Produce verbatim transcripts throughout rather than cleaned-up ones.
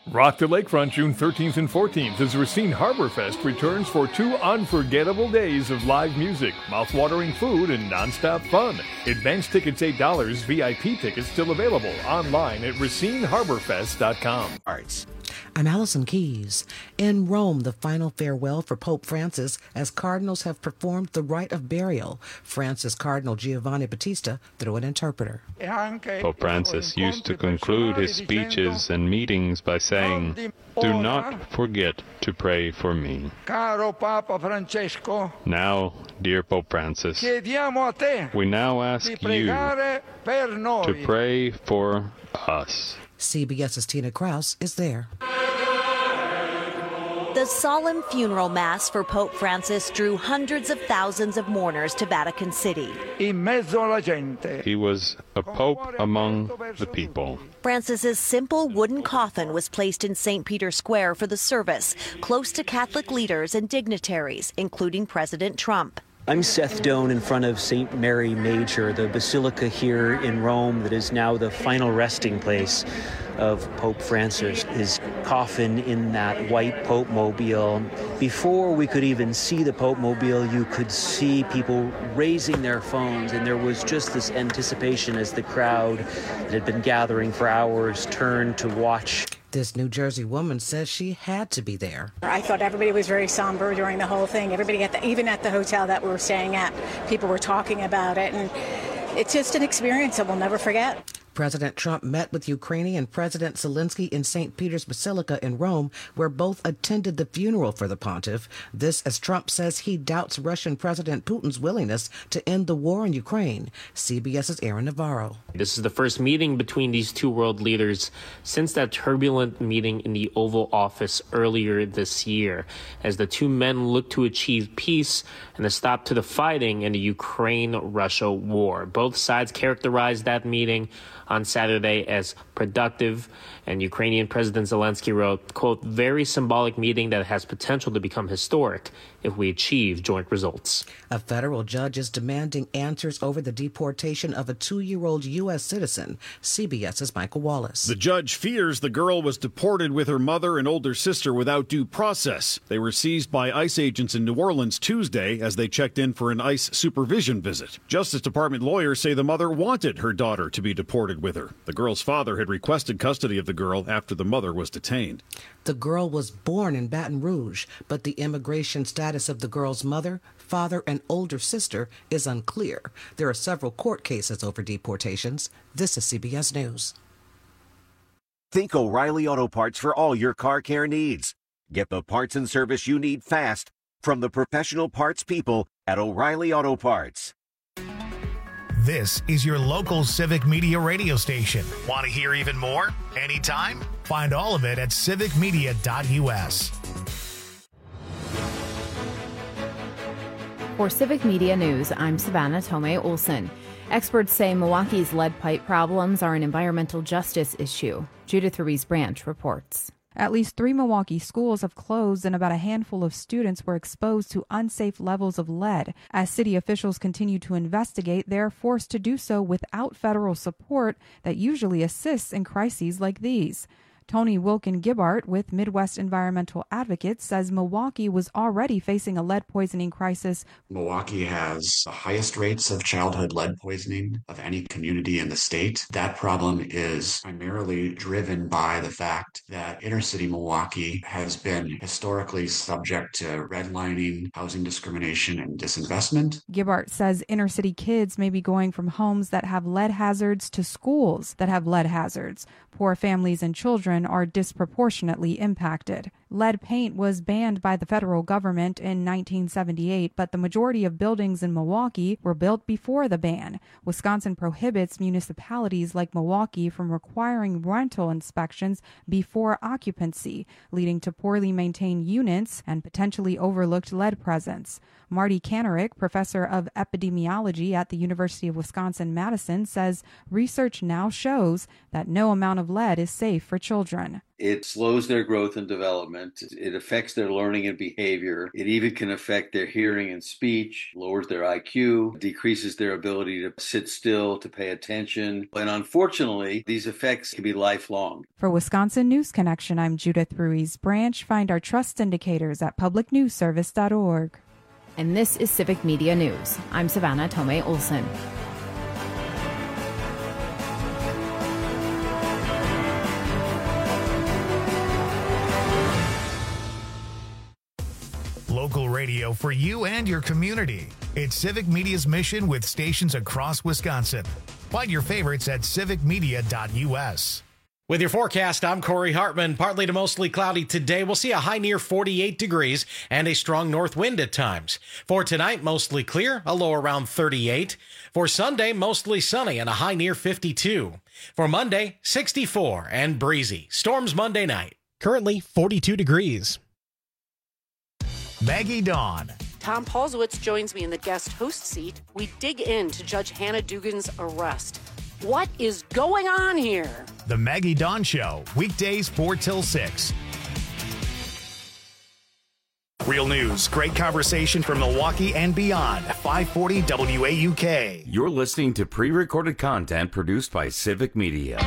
Rock the Lakefront June thirteenth and fourteenth as Racine Harbor Fest returns for two unforgettable days of live music, mouth-watering food, and nonstop fun. Advance tickets eight dollars, V I P tickets still available online at racine harbor fest dot com. Arts. I'm Allison Keys. In Rome, the final farewell for Pope Francis as cardinals have performed the rite of burial. Francis Cardinal Giovanni Battista through an interpreter. Pope Francis used to conclude his speeches and meetings by saying, "Do not forget to pray for me." Now, dear Pope Francis, we now ask you to pray for us. CBS's Tina Kraus is there. The solemn funeral mass for Pope Francis drew hundreds of thousands of mourners to Vatican City. He was a pope among the people. Francis's simple wooden coffin was placed in Saint Peter's Square for the service, close to Catholic leaders and dignitaries, including President Trump. I'm Seth Doan in front of Saint Mary Major, the basilica here in Rome that is now the final resting place of Pope Francis. His coffin in that white Pope mobile. Before we could even see the Pope mobile, you could see people raising their phones, and there was just this anticipation as the crowd that had been gathering for hours turned to watch. This New Jersey woman says she had to be there. I thought everybody was very somber during the whole thing. Everybody, at the, even at the hotel that we were staying at, people were talking about it. And it's just an experience that we'll never forget. President Trump met with Ukrainian President Zelensky in Saint Peter's Basilica in Rome, where both attended the funeral for the pontiff. This as Trump says he doubts Russian President Putin's willingness to end the war in Ukraine. CBS's Aaron Navarro. This is the first meeting between these two world leaders since that turbulent meeting in the Oval Office earlier this year, as the two men look to achieve peace and a stop to the fighting in the Ukraine-Russia war. Both sides characterized that meeting on Saturday as productive, and Ukrainian President Zelensky wrote, quote, "very symbolic meeting that has potential to become historic if we achieve joint results." A federal judge is demanding answers over the deportation of a two-year-old U S citizen. CBS's Michael Wallace. The judge fears the girl was deported with her mother and older sister without due process. They were seized by ICE agents in New Orleans Tuesday as they checked in for an ICE supervision visit. Justice Department lawyers say the mother wanted her daughter to be deported with her. The girl's father had requested custody of the girl after the mother was detained. The girl was born in Baton Rouge, but the immigration status of the girl's mother, father, and older sister is unclear. There are several court cases over deportations. This is C B S News. Think O'Reilly Auto Parts for all your car care needs. Get the parts and service you need fast from the professional parts people at O'Reilly Auto Parts. This is your local Civic Media radio station. Want to hear even more? Anytime? Find all of it at civic media dot U S. For Civic Media News, I'm Savannah Tomei Olson. Experts say Milwaukee's lead pipe problems are an environmental justice issue. Judith Ruiz Branch reports. At least three Milwaukee schools have closed and about a handful of students were exposed to unsafe levels of lead. As city officials continue to investigate, they are forced to do so without federal support that usually assists in crises like these. Tony Wilkin Gibbart with Midwest Environmental Advocates says Milwaukee was already facing a lead poisoning crisis. Milwaukee has the highest rates of childhood lead poisoning of any community in the state. That problem is primarily driven by the fact that inner city Milwaukee has been historically subject to redlining, housing discrimination, and disinvestment. Gibbart says inner city kids may be going from homes that have lead hazards to schools that have lead hazards. Poor families and children are disproportionately impacted. Lead paint was banned by the federal government in nineteen seventy-eight, but the majority of buildings in Milwaukee were built before the ban. Wisconsin prohibits municipalities like Milwaukee from requiring rental inspections before occupancy, leading to poorly maintained units and potentially overlooked lead presence. Marty Kanarick, professor of epidemiology at the University of Wisconsin-Madison, says research now shows that no amount of lead is safe for children. It slows their growth and development. It affects their learning and behavior. It even can affect their hearing and speech, lowers their I Q, decreases their ability to sit still, to pay attention. And unfortunately, these effects can be lifelong. For Wisconsin News Connection, I'm Judith Ruiz Branch. Find our trust indicators at public news service dot org. And this is Civic Media News. I'm Savannah Tomei Olson. Local radio for you and your community. It's Civic Media's mission with stations across Wisconsin. Find your favorites at civic media dot u s. With your forecast, I'm Corey Hartman. Partly to mostly cloudy today. We'll see a high near forty-eight degrees and a strong north wind at times. For tonight, mostly clear, a low around thirty-eight. For Sunday, mostly sunny and a high near fifty-two. For Monday, sixty-four and breezy. Storms Monday night. Currently forty-two degrees. Maggie Dawn. Tom Paulsowitz joins me in the guest host seat. We dig into Judge Hannah Dugan's arrest. What is going on here? The Maggie Dawn Show, weekdays four till six. Real news, great conversation from Milwaukee and beyond. five forty W A U K. You're listening to pre-recorded content produced by Civic Media.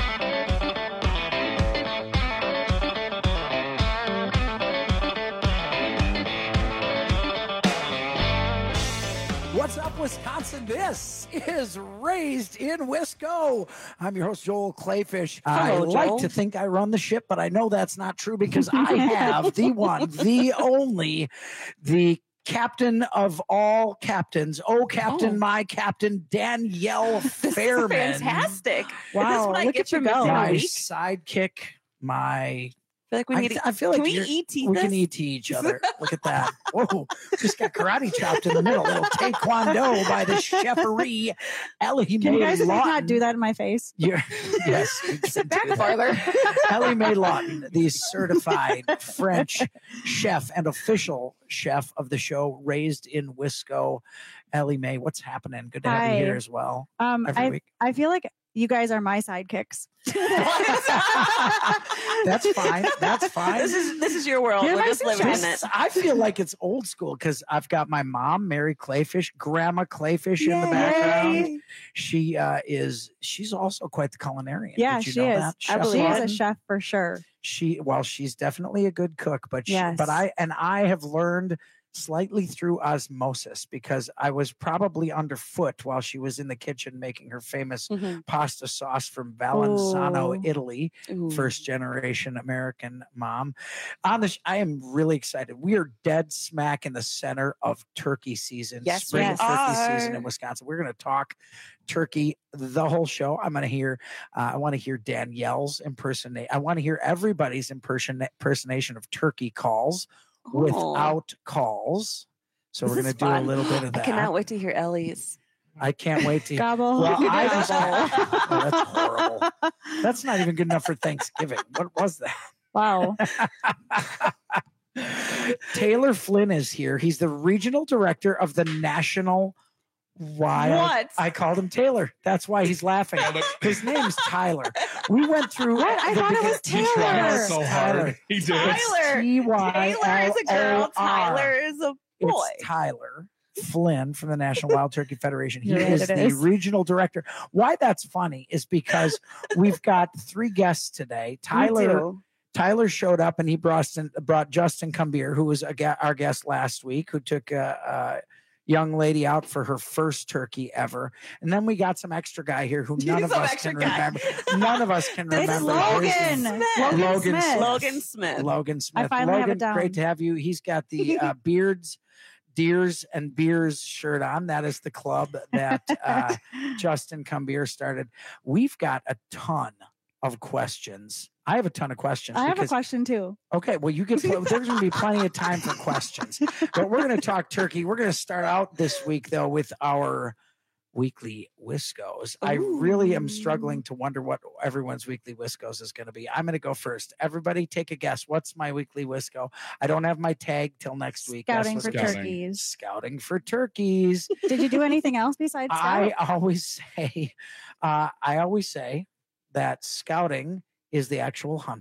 What's up, Wisconsin? This is Raised in Wisco. I'm your host, Joel Clayfish. Hello, I Joel. like to think I run the ship, but I know that's not true because I have the one, the only, the captain of all captains. Oh, Captain, Oh. my captain, Danielle Fairman. Fantastic. Wow, This might look get at you you go. missing a My week. sidekick, my... I feel like we I, need th- to- I feel can like we you're- E T we this? can E T each other. Look at that. Whoa, just got karate chopped in the middle. Little taekwondo by the cheferee, Ellie Can Mae you guys Lawton. not do that in my face? You're, yes, we can Sit back do that. farther. Ellie Mae Lawton, the certified French chef and official chef of the show, Raised in Wisco. Ellie Mae, what's happening? Good to have Hi. you here as well. Um, every I week. I feel like you guys are my sidekicks. That's fine. That's fine. This is this is your world. You're We're my just living in This- it. I feel like it's old school because I've got my mom, Mary Clayfish, Grandma Clayfish in the Yay. background. She uh, is. She's also quite the culinarian. Yeah, Did you she know is. that? I Chef believe she's Lawton? a chef for sure. She well, she's definitely a good cook, but she, Yes. but I and I have learned slightly through osmosis because I was probably underfoot while she was in the kitchen making her famous Mhm. pasta sauce from Valenzano, Ooh. Italy. Ooh. First generation American mom. On the sh- I am really excited. We are dead smack in the center of turkey season. Yes, spring we turkey are. season in Wisconsin. We're going to talk turkey the whole show. I'm going to hear. Uh, I want to hear Danielle's impersonate. I want to hear everybody's imperson- impersonation of turkey calls Oh. without calls. So This we're going is to do a fun. little bit of I that. cannot wait to hear Ellie's. I can't wait to. Gobble. Well, I just, Gobble. oh, that's horrible. That's not even good enough for Thanksgiving. What was that? Wow. Taylor Flynn is here. He's the regional director of the National Wild. What? I called him Taylor. That's why he's laughing. His name's Tyler. We went through. What? I the thought it was begin- Taylor. Yes, So Tyler. He did. Tyler. T Y Taylor is a girl. L O R. Tyler is a boy. It's Tyler Flynn from the National Wild Turkey Federation. He You're right, is it the is. regional director. Why that's funny is because we've got three guests today. Tyler too. Tyler showed up and he brought brought Justin Cumbier, who was a, ga- our guest last week, who took a, a young lady out for her first turkey ever. And then we got some extra guy here who none of Some us extra can guy. remember. None of us can It's remember. Logan. his- Logan Logan Smith. Smith. Logan Smith. Logan Smith. I finally have Logan, it down. great to have you. He's got the uh, Beards, Deers, and Beers shirt on. That is the club that uh, Justin Cumbier started. We've got a ton of questions. I have a ton of questions. I have a because- question too. Okay, well, you get there's going to be plenty of time for questions, but we're going to talk turkey. We're going to start out this week though with our weekly Wiscos. I really am struggling to wonder what everyone's weekly Wiscos is going to be. I'm going to go first. Everybody, take a guess. What's my weekly Wisco? I don't have my tag till next week. Guess Scouting what's for going- turkeys. Scouting for turkeys. Did you do anything else besides I scout? always say, uh, I always say that scouting is the actual hunting.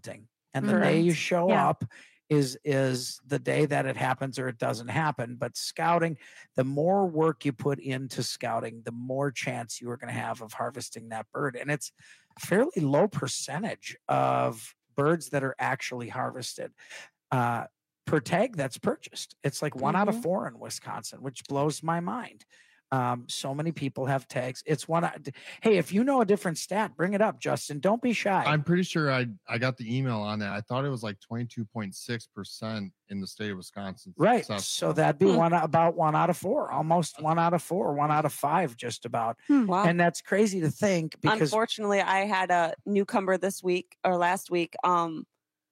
And the Correct. day you show Yeah. up is is the day that it happens or it doesn't happen. But scouting, the more work you put into scouting, the more chance you are going to have of harvesting that bird. And it's a fairly low percentage of birds that are actually harvested uh, per tag that's purchased. It's like one out of Mhm. four in Wisconsin, which blows my mind. Um, so many people have tags. It's one. out- Hey, if you know a different stat, bring it up, Justin. Don't be shy. I'm pretty sure I I got the email on that. I thought it was like twenty-two point six percent in the state of Wisconsin. Right. So- So that'd be one about one out of four, almost one out of four, one out of five, just about. Wow. And that's crazy to think because Unfortunately, I had a newcomer this week or last week. Um,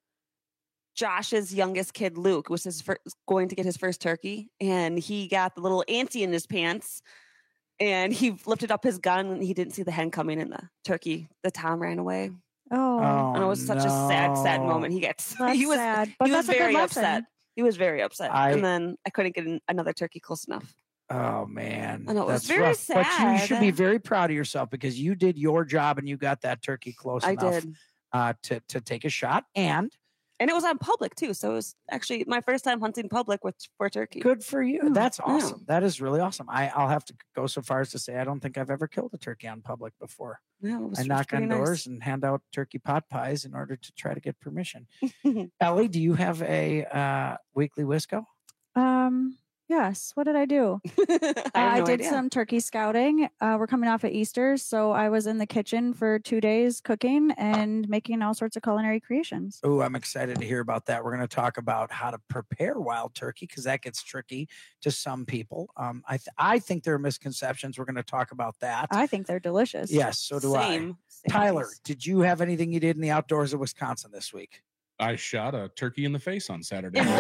Josh's youngest kid, Luke, was his first, going to get his first turkey, and he got the little antsy in his pants, and he lifted up his gun, and he didn't see the hen coming, and the turkey, the tom ran away. Oh, and it was such a sad, sad no. moment. He gets That's he was sad, but he was that's a good very lesson. upset. He was very upset, I- and then I couldn't get an, another turkey close enough. Oh man, I know, it was that's very rough. But you should be sad. very proud of yourself because you did your job and you got that turkey close I enough did. Uh, to to take a shot. And And it was on public too, so it was actually my first time hunting public with for turkey. good for you. Hmm. That's Yeah. awesome. That is really awesome. I I'll have to go so far as to say I don't think I've ever killed a turkey on public before. Yeah, it was, I it was knock pretty on nice. doors and hand out turkey pot pies in order to try to get permission. Ellie, do you have a uh, weekly Wisco? Um, yes. What did I do? I, Uh, have I no did idea. some turkey scouting. Uh, we're coming off of Easter, so I was in the kitchen for two days cooking and making all sorts of culinary creations. Oh, I'm excited to hear about that. We're going to talk about how to prepare wild turkey because that gets tricky to some people. Um, I th- I think there are misconceptions. We're going to talk about that. I think they're delicious. Yes, so do I. Same. Same Tyler, place. did you have anything you did in the outdoors of Wisconsin this week? I shot a turkey in the face on Saturday morning.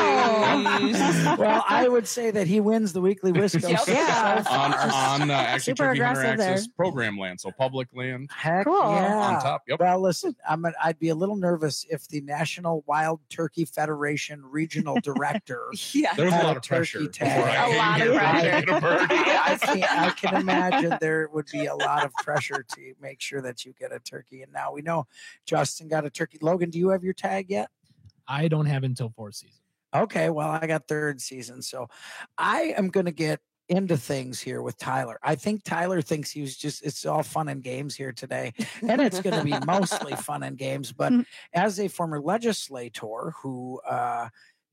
Well, I would say that he wins the weekly Wisco. Yep. so Yeah. on far. on uh, actually Super Turkey Hunter aggressive there. Access program land, so public land Heck Cool. yeah. on top. Yep. Well, listen, I'm a, I'd be a little nervous if the National Wild Turkey Federation regional director Yeah. There was a had lot a of pressure turkey before tag. I A came lot of here pressure. to get a bird. I, can, I can imagine there would be a lot of pressure to make sure that you get a turkey. And now we know Justin got a turkey. Logan, do you have your tag yet? I don't have until fourth season. Okay, well, I got third season. So I am going to get into things here with Tyler. I think Tyler thinks he was just, it's all fun and games here today. And it's going to be mostly fun and games. But as a former legislator who uh,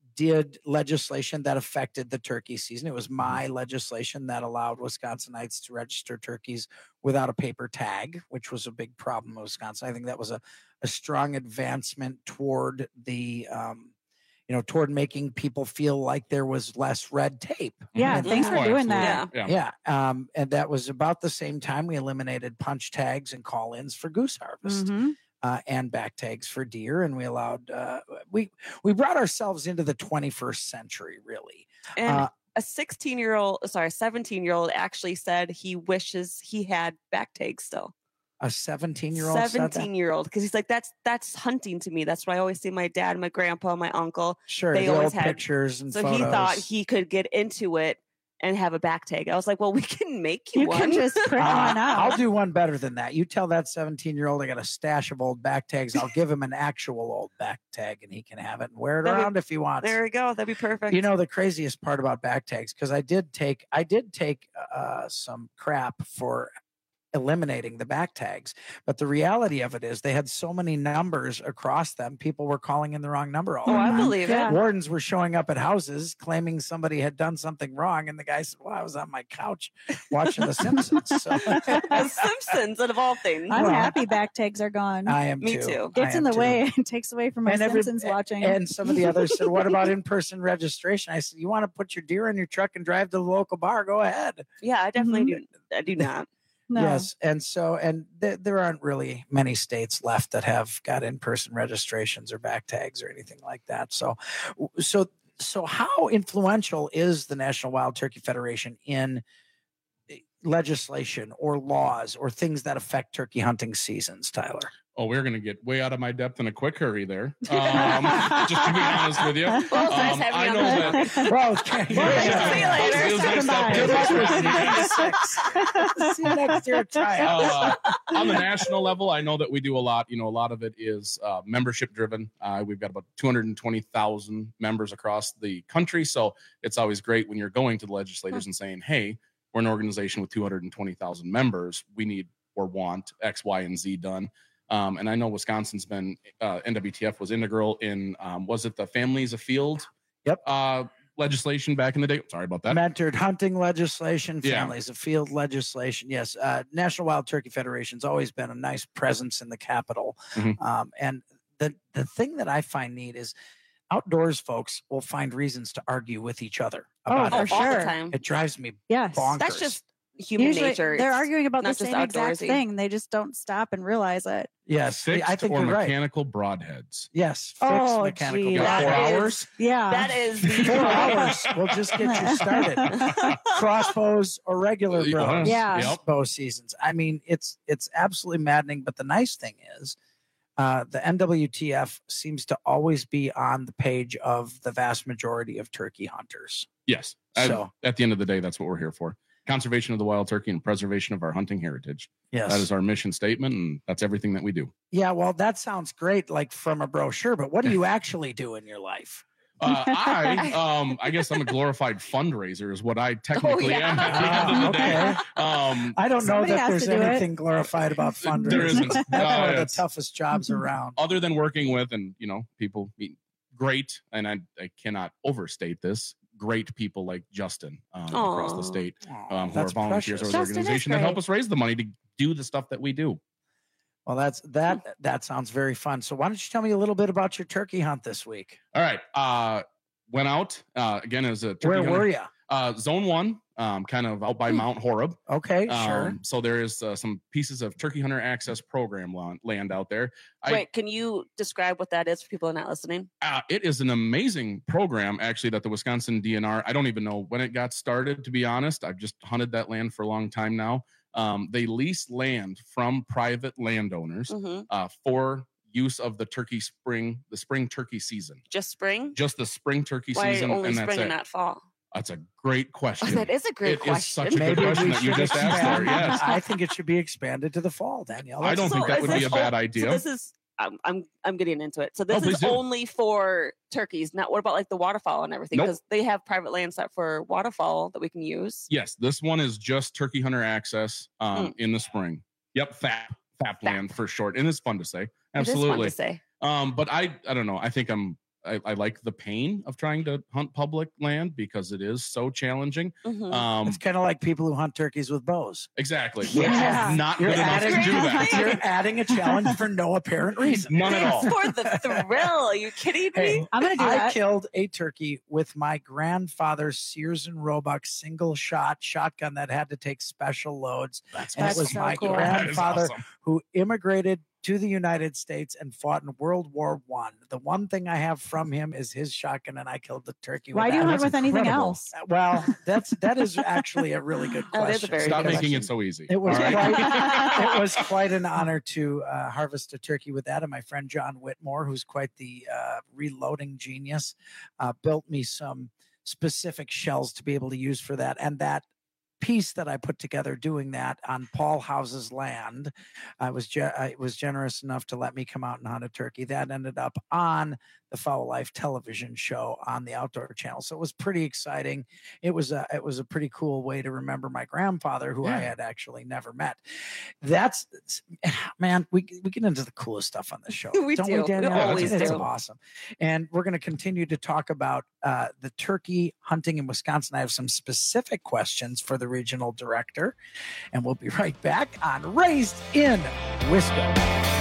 did legislation that affected the turkey season, it was my legislation that allowed Wisconsinites to register turkeys without a paper tag, which was a big problem in Wisconsin. I think that was a, a strong advancement toward the, um, you know, toward making people feel like there was less red tape. Yeah, And thanks for Oh, doing absolutely. that. Yeah. yeah. Um, and that was about the same time we eliminated punch tags and call-ins for goose harvest. Mhm. Uh, and back tags for deer, and we allowed uh, we we brought ourselves into the twenty-first century, really. And Uh, a sixteen year old, sorry, seventeen year old actually said he wishes he had back tags still. A seventeen-year-old said that? seventeen year old, because he's like, that's that's hunting to me. That's what I always see my dad, my grandpa, my uncle. Sure, they the always old had pictures and so photos. he thought he could get into it and have a back tag. I was like, well, we can make you, You one. can just print Uh, one out. I'll do one better than that. You tell that seventeen-year-old I got a stash of old back tags. I'll give him an actual old back tag, and he can have it and wear it That'd be- around if he wants. There we go. That'd be perfect. You know the craziest part about back tags, because I did take I did take uh, some crap for eliminating the back tags, but the reality of it is they had so many numbers across them, people were calling in the wrong number all oh, the I time. believe Yeah. it. Wardens were showing up at houses claiming somebody had done something wrong, and the guy said, well, I was on my couch watching The Simpsons. So The Simpsons, out of all things. I'm Well, happy back tags are gone. I am Me too. too. Gets I in am the too. way. It takes away from my And every- Simpsons watching. And some of the others said, what about in-person registration? I said, you want to put your deer in your truck and drive to the local bar? Go ahead. Yeah, I definitely Mm-hmm. do. I do not. no. Yes, and so and th- there aren't really many states left that have got in-person registrations or back tags or anything like that. So, so, so, how influential is the National Wild Turkey Federation in legislation or laws or things that affect turkey hunting seasons, Tyler? Oh, we're going to get way out of my depth in a quick hurry there. Um, just to be honest with you. Well, it's nice um, having I you know on that. the- Well, okay. Yeah. See you later. Feels Stopping like by. that- Good luck with See you next year at tryouts. uh, on the national level, I know that we do a lot. You know, a lot of it is uh, membership driven. Uh, we've got about two hundred twenty thousand members across the country. So it's always great when you're going to the legislators and saying, hey, we're an organization with two hundred twenty thousand members. We need or want X, Y, and Z done. Um, and I know Wisconsin's been, uh, N W T F was integral in, um, was it the Families Afield Yep. uh, legislation back in the day? Sorry about that. Mentored hunting legislation, Yeah. families of field legislation. Yes, uh, National Wild Turkey Federation's always been a nice presence in the capital. Mhm. Um, and the the thing that I find neat is outdoors folks will find reasons to argue with each other Oh, about for it. all the sure. time. It drives me Yes. bonkers. That's just human Usually nature. they're It's arguing about the not just same exact outdoorsy. thing. They just don't stop and realize it. yes. Fixed I think or you're right. mechanical broadheads. Yes, fixed Oh, mechanical. gee, You got that four is- hours? Yeah. That is the Four hours. We'll just get you started. Crossbows or regular Uh, bows. Yeah. Yep. Bow seasons. I mean, it's it's absolutely maddening. But the nice thing is, uh, the N W T F seems to always be on the page of the vast majority of turkey hunters. Yes. I- So- at the end of the day, that's what we're here for. Conservation of the wild turkey and preservation of our hunting heritage. Yes. That is our mission statement, and that's everything that we do. Yeah, well, that sounds great, like from a brochure. But what do you actually do in your life? Uh, I, um, I guess I'm a glorified fundraiser, is what I technically yeah. am at the end of the day. Ah, Um, I don't Somebody know that has there's to do it. anything glorified about fundraising. There isn't. That's Uh, one of the it's- toughest jobs around. other than working with, and you know, people meet great, and I, I cannot overstate this. Great people like Justin um, across the Aw. state, Aw, um, who are that's volunteers precious. of the Justin is organization that help great. us raise the money to do the stuff that we do. Well, that's that. That sounds very fun. So, why don't you tell me a little bit about your turkey hunt this week? All right. Uh, went out uh, again as a turkey Where hunter. were you? Uh, zone one, um, kind of out by Mount Horeb. Okay, sure. Um, so there is uh, some pieces of turkey hunter access program land, land out there. I, Wait, can you describe what that is for people who are not listening? uh, it is an amazing program, actually, that the Wisconsin D N R. I don't even know when it got started, to be honest. I've just hunted that land for a long time now. Um, they lease land from private landowners Mhm. uh, for use of the turkey spring, the spring turkey season. Just spring? Just the spring turkey Why season, only and that's spring it. and not fall? That's a great question. that is a great It is question. such a good question that you just asked there. Yes. I think it should be expanded to the fall, Danielle. I don't think that is would be this a bad o- idea. So this is I'm I'm I'm getting into it. So this please is do. only for turkeys. Not what about like the waterfowl and everything? Nope. Because they have private land set for waterfowl that we can use. Yes, this one is just turkey hunter access um, Hmm. in the spring. Yep, F A P, F A P land for short, and it's fun to say. It is fun Absolutely. to say. Um, but I, I don't know. I think I'm. I, I like the pain of trying to hunt public land because it is so challenging. Mhm. Um, It's kind of like people who hunt turkeys with bows. exactly. Which Yeah. is not You're good enough to adding, do that. you're adding a challenge for no apparent reason. None at all. It's for the thrill. Are you kidding me? Hey, I'm gonna do I that. killed a turkey with my grandfather's Sears and Roebuck single shot shotgun that had to take special loads. That's and it That's was so my cool. That is grandfather awesome. who immigrated to the United States and fought in World War One. The one thing I have from him is his shotgun, and I killed the turkey. Why with do you that. hunt with anything incredible. else? Well, that's that is actually a really good That question. is a very Stop good making question. it so easy. It was All right? quite it was quite an honor to uh, harvest a turkey with that. And my friend John Whitmore, who's quite the uh, reloading genius, uh, built me some specific shells to be able to use for that. And that piece that I put together doing that on Paul House's land, I was ge- I was generous enough to let me come out and hunt a turkey. That ended up on the Fowl Life television show on the Outdoor Channel. So it was pretty exciting. It was a it was a pretty cool way to remember my grandfather, who I Yeah. had actually never met. That's man, we we get into the coolest stuff on this show. We Don't do. we, We Danielle? always it's do. awesome. And we're going to continue to talk about uh, the turkey hunting in Wisconsin. I have some specific questions for the regional director, and we'll be right back on Raised in Wisco.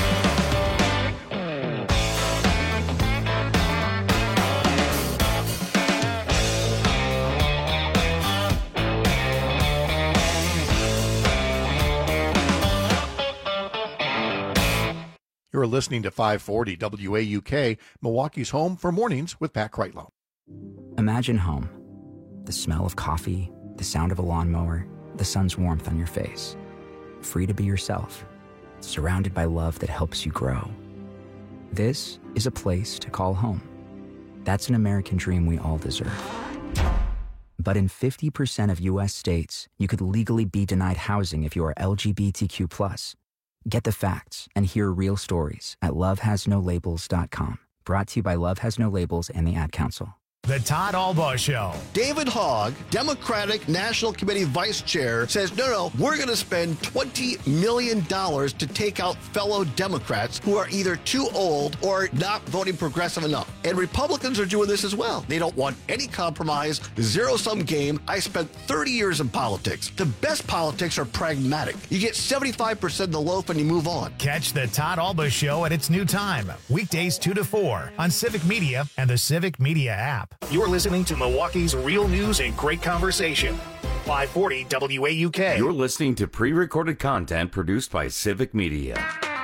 You're listening to five forty W A U K, Milwaukee's home for mornings with Pat Kreitlow. Imagine home. The smell of coffee, the sound of a lawnmower, the sun's warmth on your face. Free to be yourself. surrounded by love that helps you grow. This is a place to call home. That's an American dream we all deserve. But in fifty percent of U S states, you could legally be denied housing if you are L G B T Q plus. Get the facts and hear real stories at love has no labels dot com. Brought to you by Love Has No Labels and the Ad Council. The Todd Albaugh Show. David Hogg, Democratic National Committee Vice Chair, says, no, no, we're going to spend twenty million dollars to take out fellow Democrats who are either too old or not voting progressive enough. And Republicans are doing this as well. They don't want any compromise, zero-sum game. I spent thirty years in politics. The best politics are pragmatic. You get seventy-five percent of the loaf and you move on. Catch the Todd Albaugh Show at its new time, weekdays two to four on Civic Media and the Civic Media app. You're listening to Milwaukee's real news and great conversation. five forty W A U K. You're listening to pre-recorded content produced by Civic Media.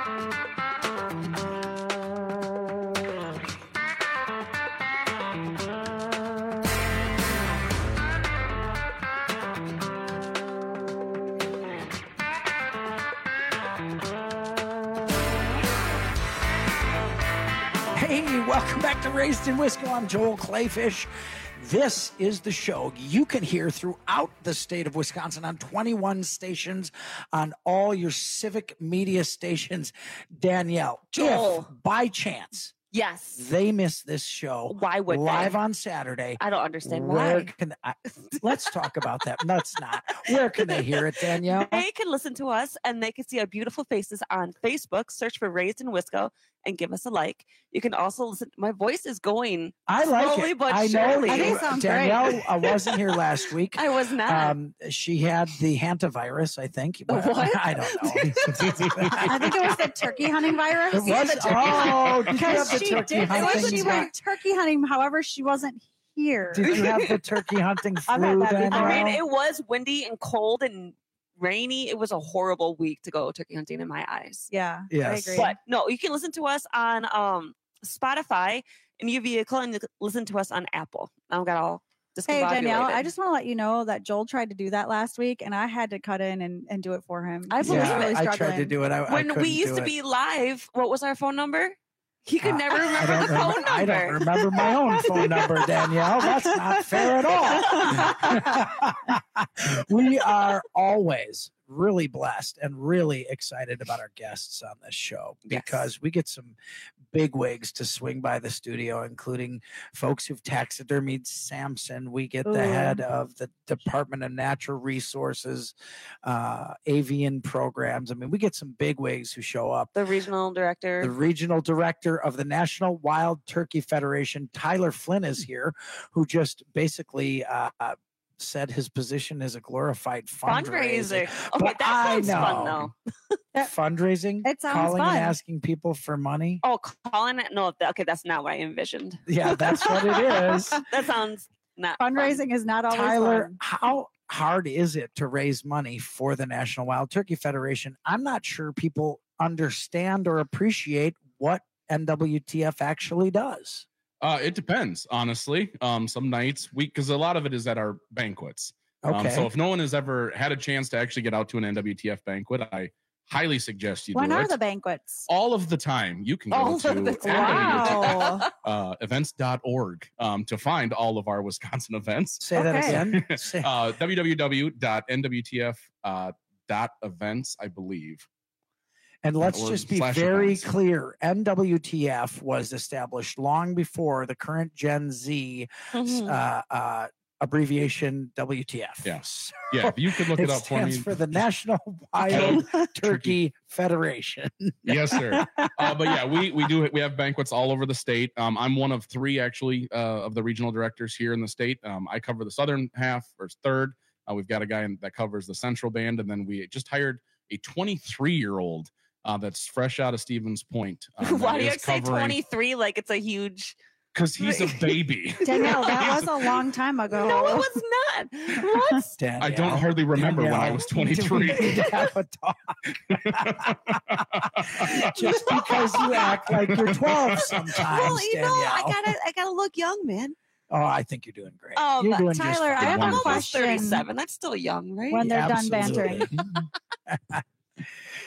Welcome back to Raised in Wisco. I'm Joel Clayfish. This is the show you can hear throughout the state of Wisconsin on twenty-one stations, on all your Civic Media stations. Danielle, Joel. if by chance yes they miss this show, why would live they? on Saturday, I don't understand where why. Can I, let's talk about that. Let's not. Where can they hear it, Danielle? They can listen to us and they can see our beautiful faces on Facebook. Search for Raised in Wisco and give us a like. You can also listen. My voice is going I like slowly it. but I know surely. you- I think it sounds Danielle great. uh, wasn't here last week. I was not. Um, she had the hantavirus, I think. The what? I don't know. I think it was the turkey hunting virus. It was? Oh, did you have the she turkey did. hunting She vi- went turkey hunting. However, she wasn't here. Did you have the turkey hunting I've had flu, that before. Danielle? I mean, it was windy and cold and rainy. It was a horrible week to go turkey hunting in my eyes. Yeah, Yes. I agree. But no, you can listen to us on um, Spotify in your vehicle and you can listen to us on Apple. I've got all Hey Danielle, discombobulated. I just want to let you know that Joel tried to do that last week, and I had to cut in and, and do it for him. I He was believe Yeah, really I struggling. tried to do it. I, I when we couldn't used do to it. be live, what was our phone number? He could Uh, never I remember don't the phone remember, number. I don't remember my own phone number, Danielle. That's not fair at all. We are always really blessed and really excited about our guests on this show because we get some big wigs to swing by the studio, including folks who've taxidermied Samson. We get the Ooh. head of the Department of Natural Resources, uh, avian programs. I mean, we get some big wigs who show up. The regional director. The regional director of the National Wild Turkey Federation, Tyler Flynn, is here, who just basically uh, said his position is a glorified fundraiser. Fundraiser. Okay, But that I sounds fun know. though. Fundraising? It sounds Calling fun. and asking people for money? Oh, calling it? No, th- okay, that's not what I envisioned. Yeah, that's what it is. That sounds not fun. Fundraising is not always Tyler, fun. how hard is it to raise money for the National Wild Turkey Federation? I'm not sure people understand or appreciate what N W T F actually does. Uh, it depends, honestly. Um, some nights, we because a lot of it is at our banquets. Um, Okay. so if no one has ever had a chance to actually get out to an N W T F banquet, I highly suggest you When do are it. the banquets? All of the time. You can go All to of the time. Wow. uh, events dot org um, to find all of our Wisconsin events. Say that again. Say- uh, w w w dot n w t f dot events, I believe. And let's Or just be slash very events. clear. N W T F was established long before the current Gen Z Mhm. uh, uh, abbreviation W T F. Yes. Yeah, if you could look it up for stands me. for the National Wild Turkey Federation. Yes, sir. Uh, but yeah, we we do we have banquets all over the state. Um, I'm one of three actually uh, of the regional directors here in the state. Um, I cover the southern half or third. Uh, we've got a guy in, that covers the central band, and then we just hired a twenty-three year old uh, that's fresh out of Stevens Point. Um, Why that do you is say covering- twenty-three like it's a huge? Because he's a baby. Danielle, that was a long time ago. No, it was not. What? I don't hardly remember when I Danielle, was we need twenty-three. to have a talk. Just because you act like you're twelve sometimes, Well, you know, I Danielle. gotta, I gotta look young, man. Oh, I think you're doing great. Um, you're doing just Tyler, I fine. have a I'm almost question. thirty-seven. That's still young, right? When they're done Absolutely. bantering.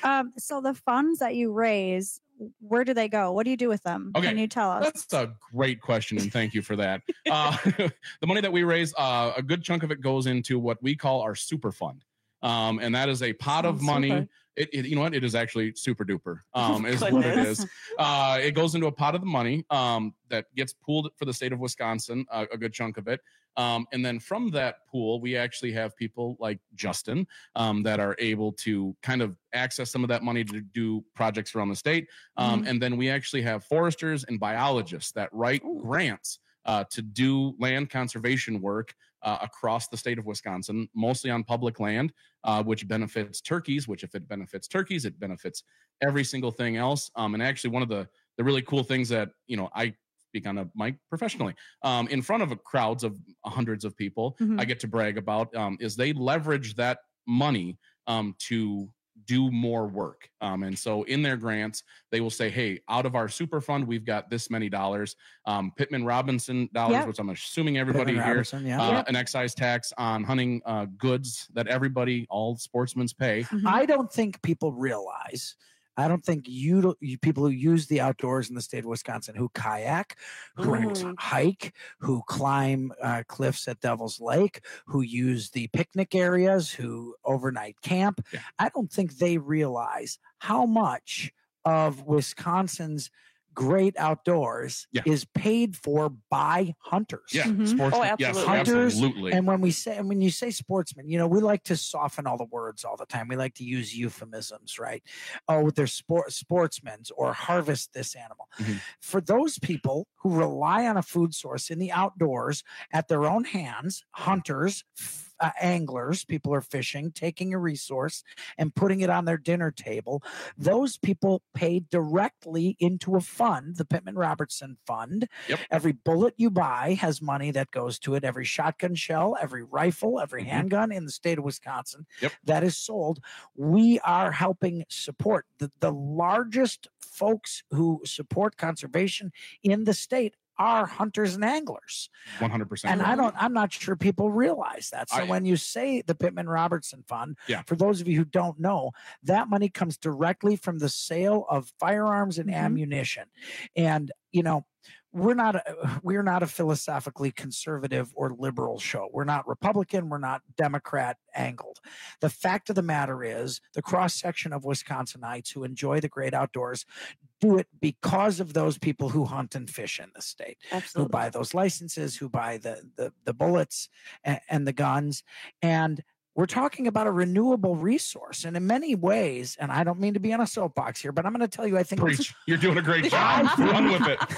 Um, so the funds that you raise, where do they go? What do you do with them? Okay. Can you tell us? That's a great question, and thank you for that. Uh, the money that we raise, uh, a good chunk of it goes into what we call our super fund. Um, and that is a pot of Oh, money. super. It, it, you know what? It is actually super duper. Um, is what it is. Uh, it goes into a pot of the money um, that gets pooled for the state of Wisconsin, uh, a good chunk of it. Um, and then from that pool, we actually have people like Justin um, that are able to kind of access some of that money to do projects around the state. Um, Mhm. And then we actually have foresters and biologists that write grants uh, to do land conservation work uh, across the state of Wisconsin, mostly on public land, uh, which benefits turkeys, which if it benefits turkeys, it benefits every single thing else. Um, and actually one of the, the really cool things that, you know, I speak on a mic professionally, um, in front of a crowds of hundreds of people, Mhm. I get to brag about um, is they leverage that money um, to do more work. Um, and so in their grants, they will say, hey, out of our super fund, we've got this many dollars, um, Pittman Robinson dollars, Yep. which I'm assuming everybody Pittman here, Robertson, yeah. uh, Yep. an excise tax on hunting uh, goods that everybody, all sportsmen's pay. I don't think people realize. I don't think you, you people who use the outdoors in the state of Wisconsin, who kayak, who Correct. hike, who climb uh, cliffs at Devil's Lake, who use the picnic areas, who overnight camp. I don't think they realize how much of Wisconsin's great outdoors Yeah. is paid for by hunters. Yeah, Mhm. sportsmen. Oh, Yes, Hunters. absolutely. And when we say, and when you say sportsmen, you know, we like to soften all the words all the time. We like to use euphemisms, right? Oh, they're sport sportsmen or harvest this animal. For those people who rely on a food source in the outdoors at their own hands, hunters, f- uh, anglers, people are fishing, taking a resource and putting it on their dinner table. Those people pay directly into a fund, the Pittman Robertson Fund. Yep. Every bullet you buy has money that goes to it. Every shotgun shell, every rifle, every handgun in the state of Wisconsin Yep. that is sold, we are helping support the, the largest folks who support conservation in the state are hunters and anglers. one hundred percent. And I don't, I'm not sure people realize that. So I- when you say the Pittman Robertson Fund, Yeah. for those of you who don't know, that money comes directly from the sale of firearms and ammunition. And, you know, we're not a, we're not a philosophically conservative or liberal show. We're not Republican. We're not Democrat angled. The fact of the matter is the cross section of Wisconsinites who enjoy the great outdoors do it because of those people who hunt and fish in the state, who buy those licenses, who buy the the, the bullets and, and the guns. And we're talking about a renewable resource. And in many ways, and I don't mean to be on a soapbox here, but I'm going to tell you, I think Preach. You're doing a great job. Run with it.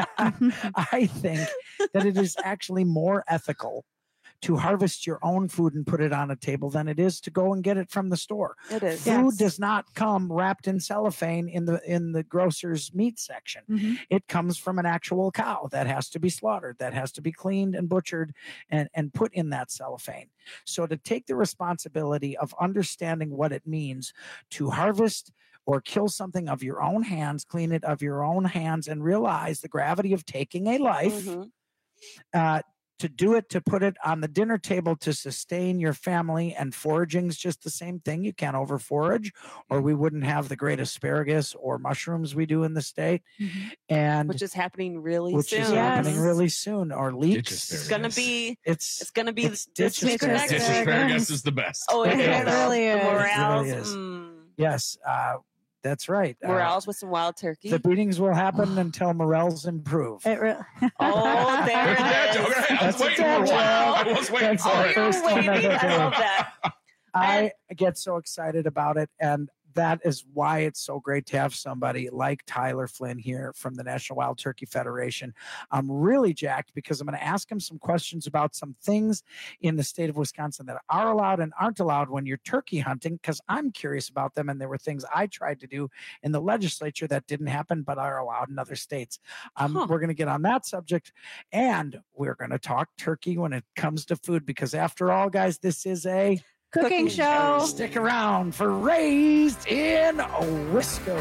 I think that it is actually more ethical to harvest your own food and put it on a table than it is to go and get it from the store. It is. Food Yes. does not come wrapped in cellophane in the in the grocer's meat section. Mhm. It comes from an actual cow that has to be slaughtered, that has to be cleaned and butchered and, and put in that cellophane. So to take the responsibility of understanding what it means to harvest or kill something of your own hands, clean it of your own hands, and realize the gravity of taking a life, Mhm. uh, to do it, to put it on the dinner table to sustain your family. And foraging is just the same thing. You can't over forage, or we wouldn't have the great asparagus or mushrooms we do in the state. And Which is happening really which soon. is happening really soon, or leeks. It's gonna be. It's it's gonna be it's this ditch week or next Ditch week. asparagus is the best. Oh, it, It is. really The is. morels. It really is. mm, Yes, uh, that's right. Uh, morels with some wild turkey. the beatings will happen until morels improve. It re- Oh, there it Dad is. joke. I was That's a waiting dad for one. joke. I was waiting That's for the it. first one waiting. I've ever I love done. that. I get so excited about it, and that is why it's so great to have somebody like Tyler Flynn here from the National Wild Turkey Federation. I'm really jacked because I'm going to ask him some questions about some things in the state of Wisconsin that are allowed and aren't allowed when you're turkey hunting, because I'm curious about them, and there were things I tried to do in the legislature that didn't happen but are allowed in other states. Um, Huh. We're going to get on that subject, and we're going to talk turkey when it comes to food, because after all, guys, this is a Cooking show. Stick around for Raised in Wisco.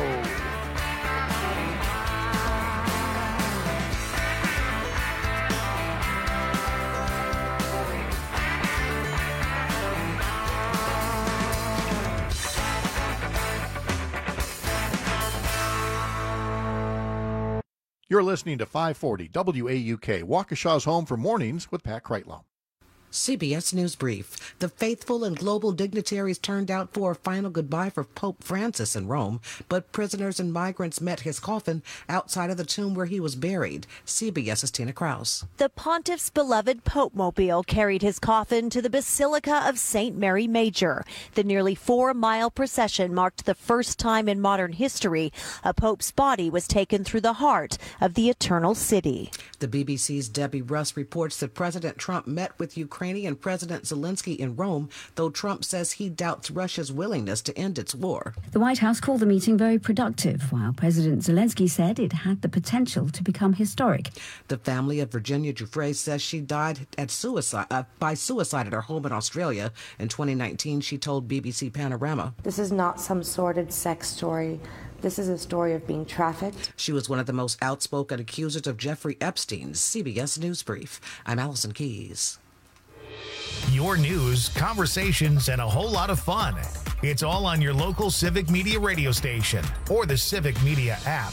You're listening to five forty W A U K, Waukesha's home for mornings with Pat Kreitlow. C B S News Brief. The faithful and global dignitaries turned out for a final goodbye for Pope Francis in Rome, but prisoners and migrants met his coffin outside of the tomb where he was buried. CBS's Tina Kraus. The pontiff's beloved Pope Mobile carried his coffin to the Basilica of Saint Mary Major. The nearly four-mile procession marked the first time in modern history a pope's body was taken through the heart of the Eternal City. The B B C's Debbie Russ reports that President Trump met with Ukraine and President Zelensky in Rome, though Trump says he doubts Russia's willingness to end its war. The White House called the meeting very productive, while President Zelensky said it had the potential to become historic. The family of Virginia Giuffre says she died at suicide uh, by suicide at her home in Australia. In twenty nineteen, she told B B C Panorama, "This is not some sordid sex story. This is a story of being trafficked." She was one of the most outspoken accusers of Jeffrey Epstein. C B S News Brief. I'm Allison Keys. Your news, conversations, and a whole lot of fun. It's all on your local Civic Media radio station or the Civic Media app.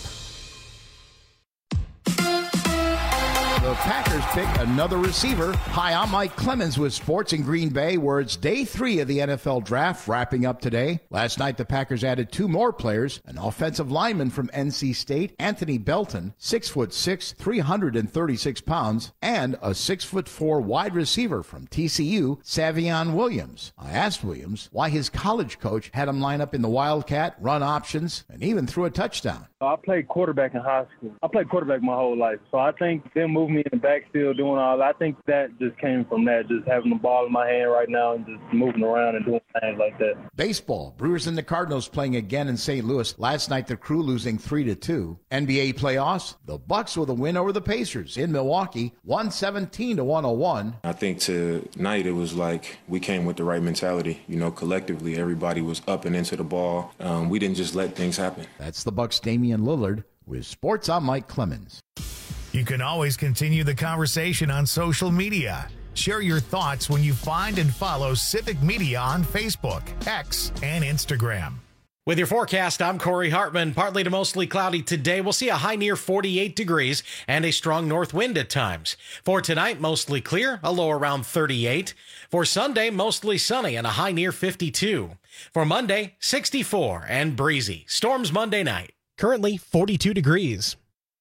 The Packers pick another receiver. Hi, I'm Mike Clemens with Sports in Green Bay, where it's day three of the N F L Draft wrapping up today. Last night, the Packers added two more players, an offensive lineman from N C State, Anthony Belton, six foot six, three hundred thirty-six pounds, and a six foot four wide receiver from T C U, Savion Williams. I asked Williams why his college coach had him line up in the Wildcat, run options, and even threw a touchdown. I played quarterback in high school. I played quarterback my whole life. So I think them moving me in the backfield, doing all that, I think that just came from that, just having the ball in my hand right now and just moving around and doing things like that. Baseball, Brewers and the Cardinals playing again in Saint Louis. Last night, the Crew losing three to two. N B A playoffs, the Bucks with a win over the Pacers in Milwaukee, one seventeen to one oh one. I think tonight it was like we came with the right mentality. You know, collectively, everybody was up and into the ball. Um, we didn't just let things happen. That's the Bucks' Damian Lillard. With Sports, I'm Mike Clemens. You can always continue the conversation on social media. Share your thoughts when you find and follow Civic Media on Facebook, X, and Instagram. With your forecast, I'm Corey Hartman. Partly to mostly cloudy today. We'll see a high near forty-eight degrees and a strong north wind at times. For tonight, mostly clear, a low around thirty-eight. For Sunday, mostly sunny and a high near fifty-two. For Monday, sixty-four and breezy. Storms Monday night. Currently forty-two degrees.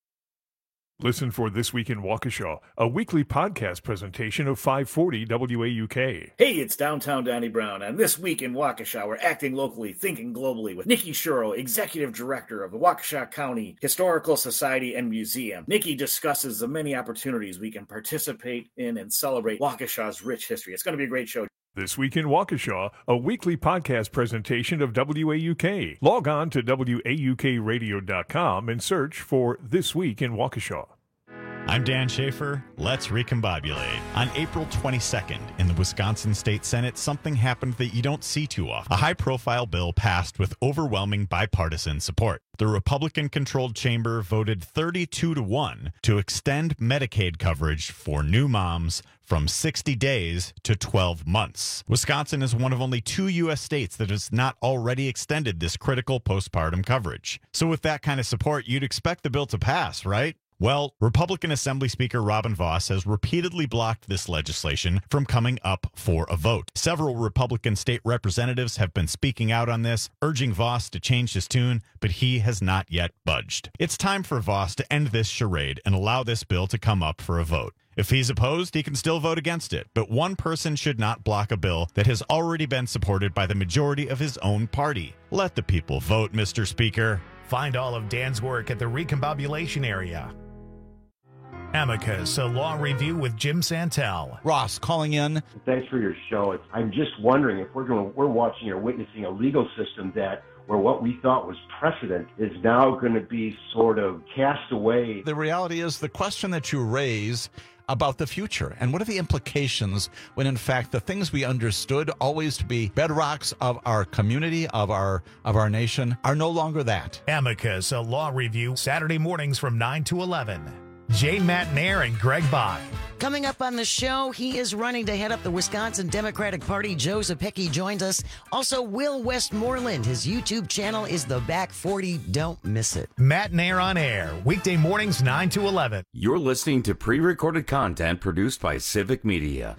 Listen for This Week in Waukesha, a weekly podcast presentation of five forty W A U K. Hey, it's Downtown Donnie Brown, and This Week in Waukesha, we're acting locally, thinking globally with Nikki Shuro, Executive Director of the Waukesha County Historical Society and Museum. Nikki discusses the many opportunities we can participate in and celebrate Waukesha's rich history. It's going to be a great show. This Week in Waukesha, a weekly podcast presentation of W A U K. Log on to W A U K radio dot com and search for This Week in Waukesha. I'm Dan Schaefer. Let's recombobulate. On April twenty-second, in the Wisconsin State Senate, something happened that you don't see too often. A high-profile bill passed with overwhelming bipartisan support. The Republican-controlled chamber voted thirty-two to one to extend Medicaid coverage for new moms from sixty days to twelve months. Wisconsin is one of only two U S states that has not already extended this critical postpartum coverage. So with that kind of support, you'd expect the bill to pass, right? Well, Republican Assembly Speaker Robin Vos has repeatedly blocked this legislation from coming up for a vote. Several Republican state representatives have been speaking out on this, urging Vos to change his tune, but he has not yet budged. It's time for Vos to end this charade and allow this bill to come up for a vote. If he's opposed, he can still vote against it, but one person should not block a bill that has already been supported by the majority of his own party. Let the people vote, Mister Speaker. Find all of Dan's work at the Recombobulation area. Amicus, a law review with Jim Santel. Ross calling in. Thanks for your show. It's, I'm just wondering if we're going, we're watching or witnessing a legal system that where what we thought was precedent is now going to be sort of cast away. The reality is the question that you raise about the future and what are the implications when in fact the things we understood always to be bedrocks of our community, of our of our nation, are no longer that. Amicus, a law review, Saturday mornings from nine to eleven. Jay Matnair and Greg Bach. Coming up on the show, he is running to head up the Wisconsin Democratic Party. Joe Zepecki joins us. Also, Will Westmoreland. His YouTube channel is The Back forty. Don't miss it. Matt and Air on Air, weekday mornings nine to eleven. You're listening to pre-recorded content produced by Civic Media.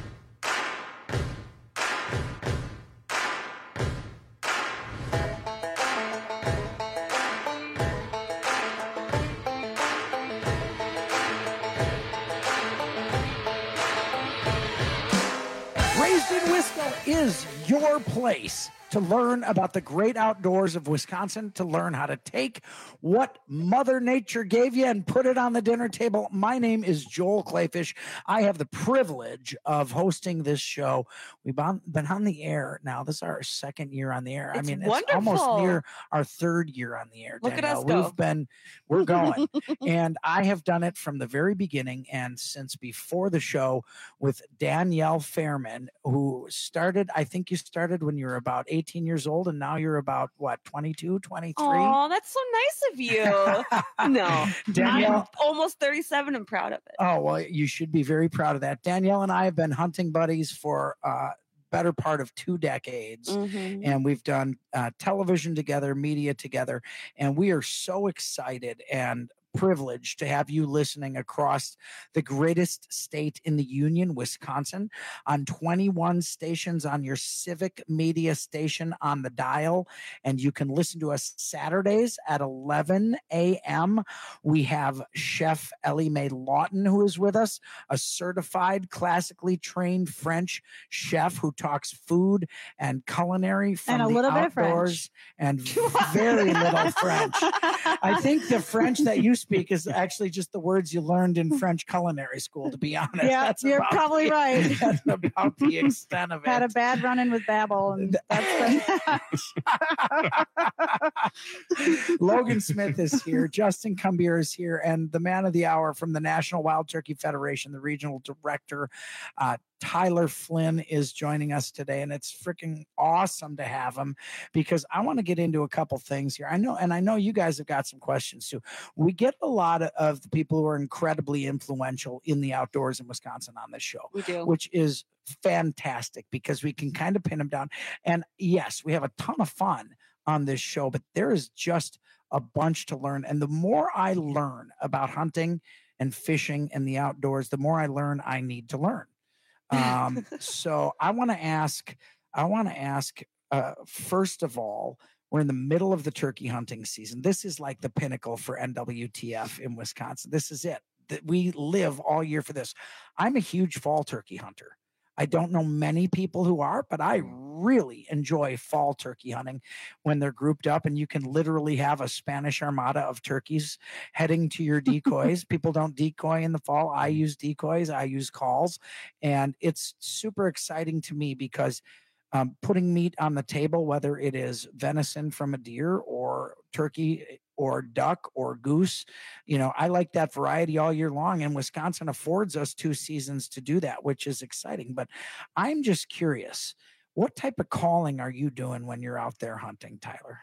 Raised in Wisco is your place to learn about the great outdoors of Wisconsin, to learn how to take what Mother Nature gave you and put it on the dinner table. My name is Joel Clayfish. I have the privilege of hosting this show. We've been on the air now. This is our second year on the air. It's I mean, wonderful. it's almost near our third year on the air. Look at Danielle. us go. We've been, we're going. And I have done it from the very beginning and since before the show with Danielle Fairman, who started, I think you started when you were about eighteen years old, and now you're about what, twenty-two, twenty-three? Oh, that's so nice of you. No, Danielle, I'm almost thirty-seven and proud of it. oh, well, you should be very proud of that. Danielle and I have been hunting buddies for uh better part of two decades. Mhm. And we've done uh, television together, media together, and we are so excited and privileged to have you listening across the greatest state in the union, Wisconsin, on twenty-one stations on your Civic Media station on the dial. And you can listen to us Saturdays at eleven a.m. We have Chef Ellie Mae Lawton, who is with us, a certified, classically trained French chef who talks food and culinary from And a the little bit of French. outdoors and very little French. I think the French that you speak is actually just the words you learned in French culinary school, to be honest. Yeah, That's you're about probably the- right. That's about the extent of it. Had a bad run-in with Babel, and that's Logan Smith is here. Justin Cumbier is here. And the man of the hour from the National Wild Turkey Federation, the regional director, uh, Tyler Flynn, is joining us today. And it's freaking awesome to have him because I want to get into a couple things here. I know, and I know you guys have got some questions too. We get a lot of, of the people who are incredibly influential in the outdoors in Wisconsin on this show, We do. which is fantastic because we can kind of pin them down. And yes, we have a ton of fun on this show, but there is just a bunch to learn. And the more I learn about hunting and fishing and the outdoors, the more I learn I need to learn. Um, so I want to ask, I want to ask, uh, first of all, we're in the middle of the turkey hunting season. This is like the pinnacle for N W T F in Wisconsin. This is it. That we live all year for this. I'm a huge fall turkey hunter. I don't know many people who are, but I really enjoy fall turkey hunting when they're grouped up and you can literally have a Spanish armada of turkeys heading to your decoys. People don't decoy in the fall. I use decoys. I use calls. And it's super exciting to me because um, putting meat on the table, whether it is venison from a deer or turkey or duck or goose, you know, I like that variety all year long. And Wisconsin affords us two seasons to do that, which is exciting. But I'm just curious, what type of calling are you doing when you're out there hunting, Tyler?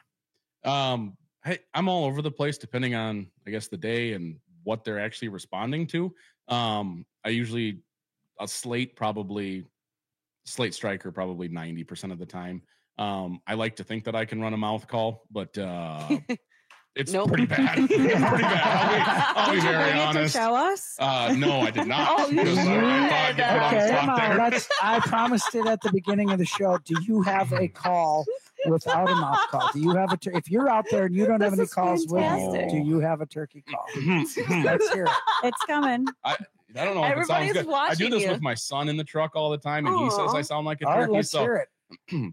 Um, I, I'm all over the place depending on, I guess, the day and what they're actually responding to. Um, I usually a slate, probably slate striker, probably ninety percent of the time. Um, I like to think that I can run a mouth call, but uh, it's Nope. pretty bad. It's pretty bad. I'll be, I'll be Did you very bring it to honest. show us? Uh, no, I did not. Oh, you because, uh, I thought I'd get put on the Okay, spot come on. there. Let's, I promised it at the beginning of the show. Do you have a call without a mouth call? Do you have a tur- if you're out there and you don't have This any is calls with you, fantastic. do you have a turkey call? Let's hear it. It's coming. I, I don't know if it sounds Everybody's good. I do watching this you. with my son in the truck all the time, and he says Aw. I sound like a All right, turkey. let's so hear it.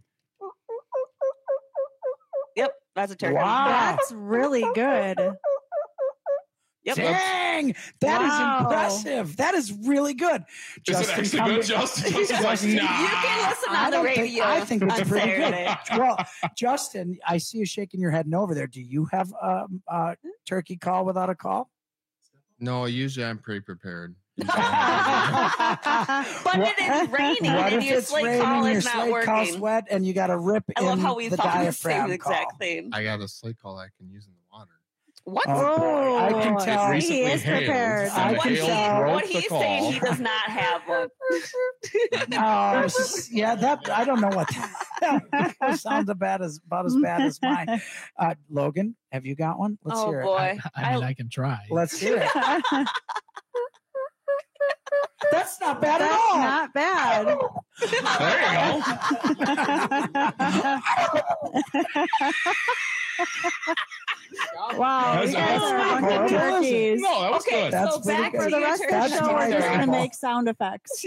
Yep, that's a turkey. Wow. That's really good. Yep. Dang, that is Wow. impressive. That is really good. Is it actually come good, to- Justin? Justin's like, Justin, nah. You can listen I on the don't think- radio. I think it's on pretty Saturday. good. Well, Justin, I see you shaking your head no over there. Do you have um, a turkey call without a call? No, usually I'm pretty prepared. But it is raining What and if your it's slate raining, call your is not slate call's working. wet, and you got to rip I love in how we the thought of the diaphragm same call? exact thing. I got a slate call I can use in the water. What? Oh, boy. I can It tell. recently He is hailed, prepared. and I the can hail tell. broke What the he's call. saying, he does not have one. Oh, s- yeah, that I don't know what that sounds about as about as bad as mine. Uh, Logan, have you got one? Let's Oh, hear boy. it. I mean, I can try. Let's hear it. That's not bad That's at all. not bad. Wow, That's you guys awesome. are Horrible, lucky isn't it? turkeys. No, that was Okay, good. That's so pretty back good. For to the your rest of turkey the That's show, we're my just going to example. make sound effects.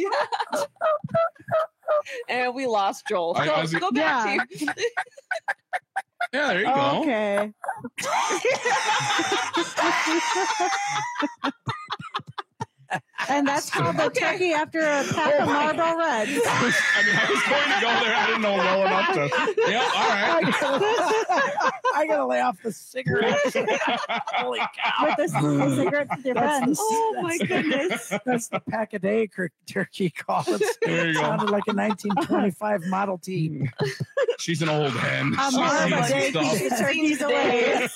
And we lost Joel. I- Go, I was- go back Yeah. to your... Yeah, there you go. Okay. And that's called the turkey after a pack of Marlboro Reds. I was, I mean, I was going to go there. I didn't know well enough to. Yeah, all I right. gotta, I gotta lay off the cigarette. Holy cow! With the, the cigarette with your That's friends. the- Oh, my goodness. That's the pack a day cur- turkey call. It's, There you it go. sounded like a nineteen twenty-five Model T. She's an old hen. A She Marlboro sees Day stuff. keeps the turkeys away.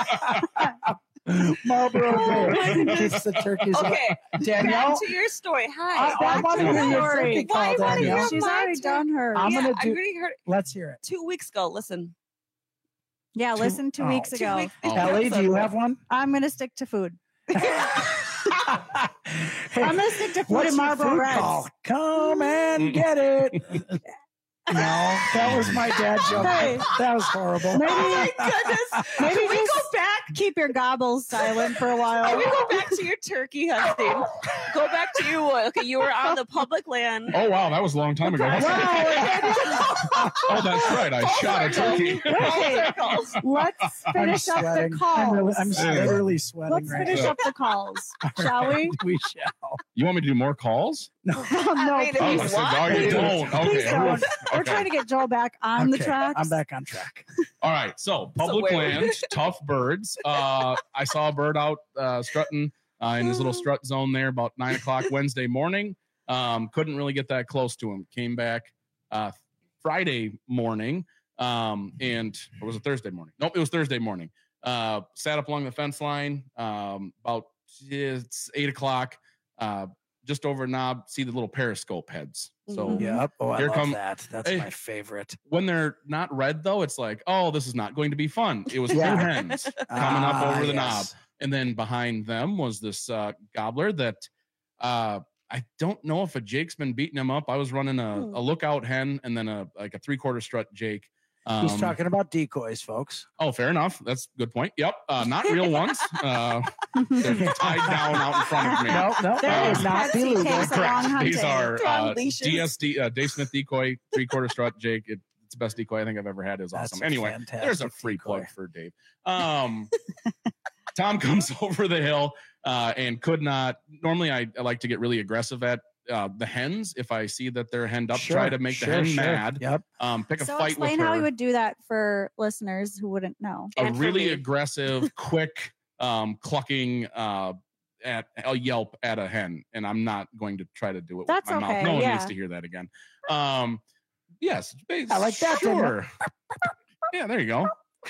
Marlboro Oh, my Day goodness. keeps the turkeys away. Okay, Danielle, back to your story. Hi. I, I want to hear your story. turkey Why call, do you wanna hear Danielle. She's my already turn? done her. I'm yeah, gonna I do- already heard it Let's hear it. two weeks ago. Listen. Yeah, listen two oh. weeks Two ago. weeks- Oh. Ellie, do you have one? I'm going to stick to food. Hey, I'm going to stick to food what's and your Marlboro food Reds. call? Come and get it. No, that was my dad joke. Hey. That was horrible. Maybe, Oh my goodness. maybe Can we just go back? keep your gobbles silent for a Can we while. go back to your turkey hunting? Go back to your what? Okay, you were on the public land. Oh, wow. That was a long time ago. Wow. Oh, that's right. I shot a turkey. Okay, let's I'm finish up the sweating. calls. I'm, really, I'm literally sweating Let's right finish now. up the calls, shall we? We shall. You want me to do more calls? No. no, I mean, if Oh, you I said, want no, you to. don't. Please Okay. don't. We're Okay. trying to get Joel back on the Okay, tracks. I'm back on track. All right. So public where- land, tough birds. Uh, I saw a bird out uh, strutting uh, in his little strut zone there about nine o'clock Wednesday morning. Um, couldn't really get that close to him. Came back uh, Friday morning, um, and or was it Thursday morning? Nope, it was Thursday morning. Uh, sat up along the fence line um, about it's eight o'clock. Uh, just over a knob, see the little periscope heads. So Mhm. Yep. Oh, I Here love come- that. That's Hey. my favorite. when they're not red, though, it's like, oh, this is not going to be fun. It was Yeah. two hens coming up Ah, over the yes. knob. And then behind them was this uh, gobbler that uh, I don't know if a Jake's been beating him up. I was running a, Hmm. a lookout hen and then a like a three quarter strut Jake. Um, He's talking about decoys, folks. Oh, fair enough. That's a good point. Yep. Uh, not real ones. Uh, they're tied down out in front of me. No, no, That that is would not be Betsy legal. takes a long Correct. These hunting. are They're on uh, leashes. D S D, uh, Dave Smith decoy, three quarter strut Jake. It, it's the best decoy I think I've ever had. It was That's awesome. a Anyway, there's a fantastic free decoy. plug for Dave. Um, Tom comes over the hill uh, and could not. Normally, I, I like to get really aggressive at uh, the hens if I see that they're henned up. Sure, try to make sure, the hen sure. mad. Yep. Um, pick a So fight with explain her. how he would do that for listeners who wouldn't know. a And for really me. aggressive, quick um, clucking uh, at a yelp at a hen, and I'm not going to try to do it That's with my okay, mouth. No one yeah. needs to hear that again. Um, yes, I like that, didn't Sure. Yeah, there you go.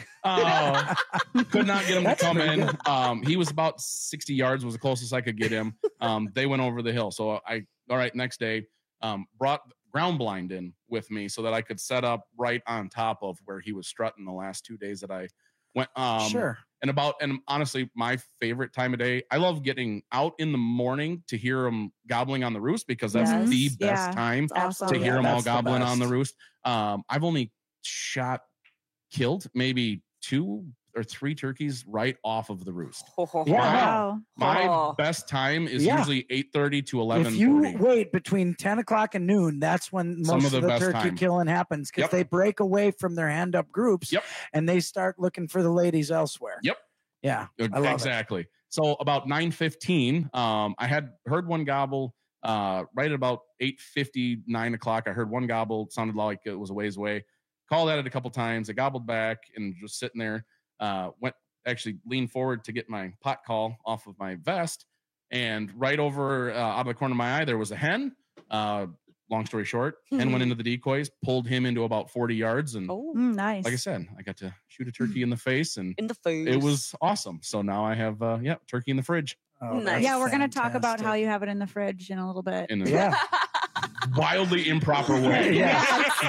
Uh, could not get him to That's come pretty in. good. Um, he was about sixty yards, was the closest I could get him. Um, they went over the hill. So I, all right, next day, um, brought ground blind in with me so that I could set up right on top of where he was strutting the last two days that I went. Um, Sure. And about, and honestly, my favorite time of day, I love getting out in the morning to hear them gobbling on the roost because that's Yes, the best yeah, time it's awesome. to hear Yeah, them all that's the gobbling on the best. roost. Um, I've only shot, killed maybe two or three turkeys right off of the roost. Yeah. Wow. My Oh. best time is Yeah. usually eight thirty to eleven If you thirty. wait between ten o'clock and noon, that's when Some most of of the the, best turkey time. killing happens because Yep. they break away from their hand up groups Yep. and they start looking for the ladies elsewhere. Yep. Yeah. I love Exactly. So about nine fifteen, um, I had heard one gobble uh, right at about eight fifty, nine o'clock. I heard one gobble. It sounded like it was a ways away. Called at it a couple times. I gobbled back and just sitting there. Uh, went actually leaned forward to get my pot call off of my vest. And right over uh, out of the corner of my eye, there was a hen. Uh, long story short, and went into the decoys, pulled him into about forty yards. And oh, Mm, nice. like I said, I got to shoot a turkey in the face, and in the face. it was awesome. So now I have, uh, yeah, turkey in the fridge. Oh, Nice. Yeah, we're going to talk about fantastic. how you have it in the fridge in a little bit. In a Yeah. wildly improper way. Yeah.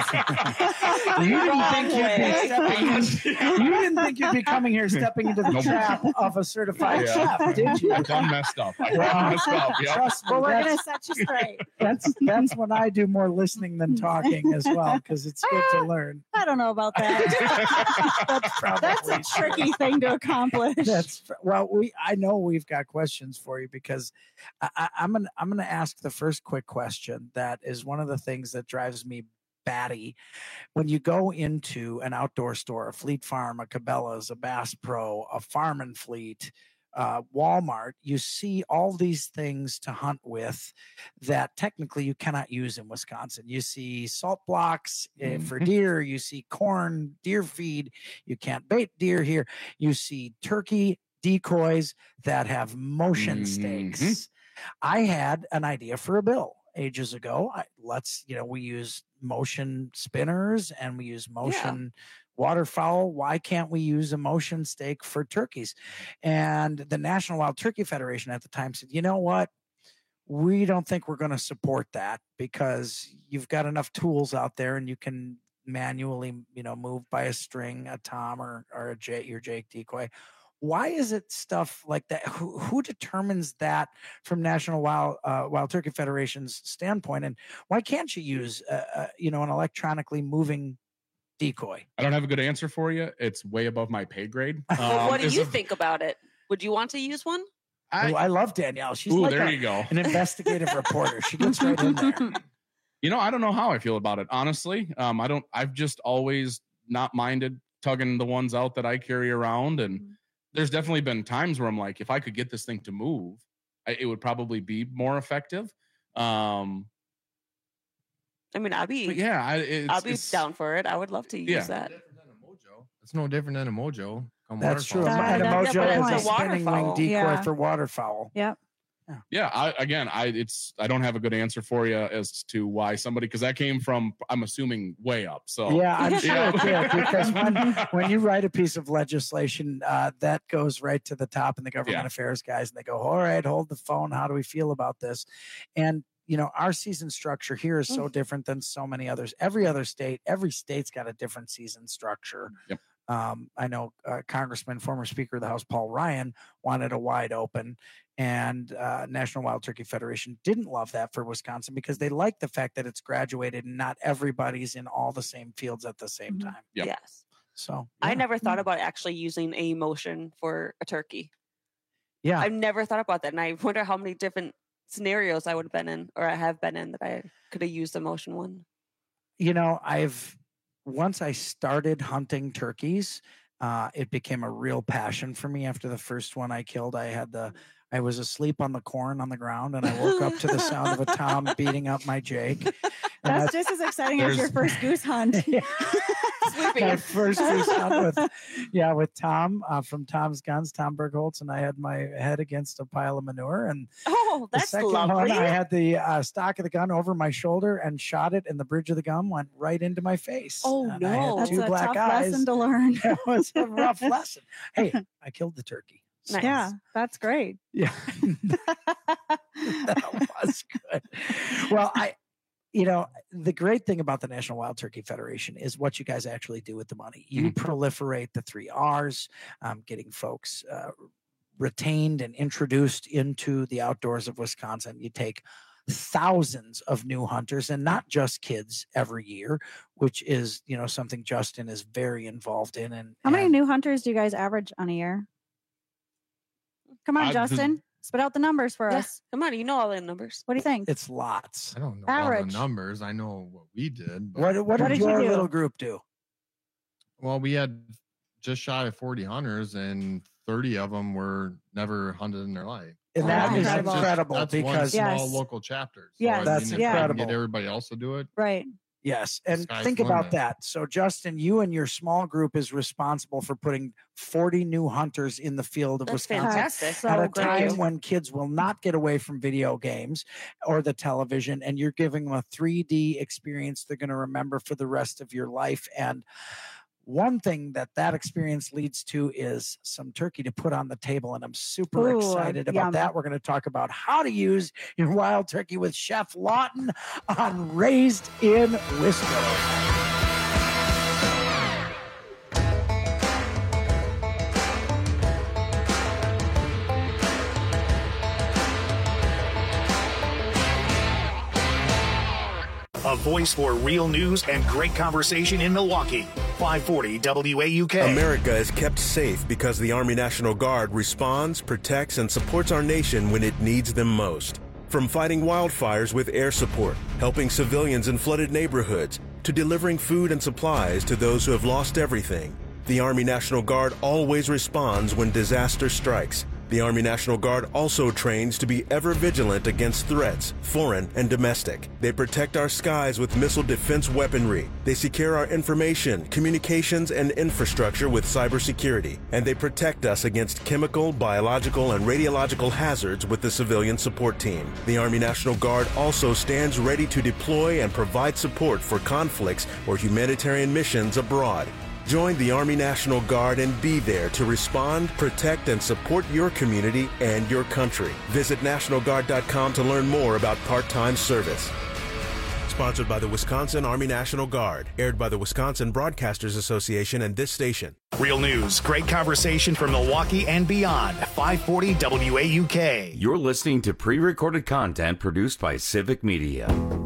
you didn't think you'd be stepping in, you didn't think you'd be coming here stepping into the Nope. trap of a certified Yeah. chef, did you? I done messed up. I Well, done messed up. Yep. Trust me, But we're going to that's, set you straight. that's that's when I do more listening than talking as well, because it's good to learn. I don't know about that. That's probably That's a tricky thing to accomplish. That's well, we I know we've got questions for you because I, I, I'm gonna I'm gonna ask the first quick question that is one of the things that drives me batty. When you go into an outdoor store, a Fleet Farm, a Cabela's, a Bass Pro, a Farm and Fleet, uh, Walmart, you see all these things to hunt with that technically you cannot use in Wisconsin. You see salt blocks uh, for deer, you see corn, deer feed, you can't bait deer here. You see turkey decoys that have motion stakes. Mhm. I had an idea for a bill ages ago. I, let's, you know, we use motion spinners and we use motion waterfowl. Why can't we use a motion stake for turkeys? And the National Wild Turkey Federation at the time said, you know what? We don't think we're going to support that because you've got enough tools out there and you can manually, you know, move by a string, a tom or, or a J, your Jake decoy. Why is it stuff like that? Who, who determines that from National Wild uh, Wild Turkey Federation's standpoint? And why can't you use, uh, uh, you know, an electronically moving decoy? I don't have a good answer for you. It's way above my pay grade. Well, Um, what do it's you a- think about it? Would you want to use one? I, I love Danielle. She's Ooh, like there a- you go. an investigative reporter. She gets right in there. You know, I don't know how I feel about it, honestly. Um, I don't, I've just always not minded tugging the ones out that I carry around. And there's definitely been times where I'm like, if I could get this thing to move, I, it would probably be more effective. Um, I mean, I'd be, but yeah, I, it's, I'd be it's- down for it. I would love to use Yeah. that. It's no different than a mojo. come That's true. waterfowl. And a That- mojo that's is a a spinning wing waterfowl. decoy Yeah. for waterfowl. Yep. Yeah, I, again, I it's I don't have a good answer for you as to why somebody, because that came from, I'm assuming, way up. So Yeah, I'm sure Yeah. it did, because when, when you write a piece of legislation, uh, that goes right to the top in the government Yeah. affairs guys, and they go, all right, hold the phone. How do we feel about this? And, you know, our season structure here is so different than so many others. Every other state, every state's got a different season structure. Yep. Um, I know uh, Congressman, former Speaker of the House, Paul Ryan, wanted a wide open, and uh, National Wild Turkey Federation didn't love that for Wisconsin because they like the fact that it's graduated and not everybody's in all the same fields at the same time. Yep. Yes. So I never thought about actually using a motion for a turkey. Yeah. I've never thought about that. And I wonder how many different scenarios I would have been in, or I have been in, that I could have used a motion one. you know, I've once I started hunting turkeys, uh, it became a real passion for me. After the first one I killed, I had the I was asleep on the corn on the ground, and I woke up to the sound of a tom beating up my Jake. And That's just as exciting as your first goose hunt. my first goose hunt with, yeah, with Tom uh, from Tom's Guns, Tom Bergholtz, and I had my head against a pile of manure. And oh, the that's second lovely. one, I had the uh, stock of the gun over my shoulder and shot it, and the bridge of the gun went right into my face. Oh and I had no, That's two a black tough eyes. lesson to learn. It was a rough lesson. Hey, I killed the turkey. So, Yeah, that's great. yeah, that was good. Well, I, you know, the great thing about the National Wild Turkey Federation is what you guys actually do with the money. You proliferate the three R's, um, getting folks uh, retained and introduced into the outdoors of Wisconsin. You take thousands of new hunters, and not just kids, every year, which is, you know, something Justin is very involved in. And How many and- new hunters do you guys average on a year? Come on, Uh, the- Justin. Spit out the numbers for Yeah, us. come on, you know all the numbers. What do you think? It's lots. I don't know all Average. the numbers. I know what we did. But, What, what, What did did you your do? little group do? well, we had just shy of forty hunters, and thirty of them were never hunted in their life. And Oh, that that's is incredible. incredible That's one because small Yes. local chapter. So, Yes, I that's mean, if we can incredible. Get everybody else to do it. Right. Yes. And Sky's think the about limit. that. So, Justin, you and your small group is responsible for putting forty new hunters in the field of That's Wisconsin fantastic. So at a great. time when kids will not get away from video games or the television, and you're giving them a three D experience they're going to remember for the rest of your life. And one thing that that experience leads to is some turkey to put on the table, and I'm super Ooh, excited about yum. that. We're going to talk about how to use your wild turkey with Chef Lawton on Raised in Wisco. A voice for real news and great conversation in Milwaukee. five forty W A U K. America is kept safe because the Army National Guard responds, protects, and supports our nation when it needs them most. From fighting wildfires with air support, helping civilians in flooded neighborhoods, to delivering food and supplies to those who have lost everything, the Army National Guard always responds when disaster strikes. The Army National Guard also trains to be ever vigilant against threats, foreign and domestic. They protect our skies with missile defense weaponry. They secure our information, communications, and infrastructure with cybersecurity. And they protect us against chemical, biological, and radiological hazards with the civilian support team. The Army National Guard also stands ready to deploy and provide support for conflicts or humanitarian missions abroad. Join the Army National Guard and be there to respond, protect, and support your community and your country. Visit National Guard dot com to learn more about part-time service. Sponsored by the Wisconsin Army National Guard. Aired by the Wisconsin Broadcasters Association and this station. Real news, great conversation from Milwaukee and beyond. five forty W A U K. You're listening to pre-recorded content produced by Civic Media.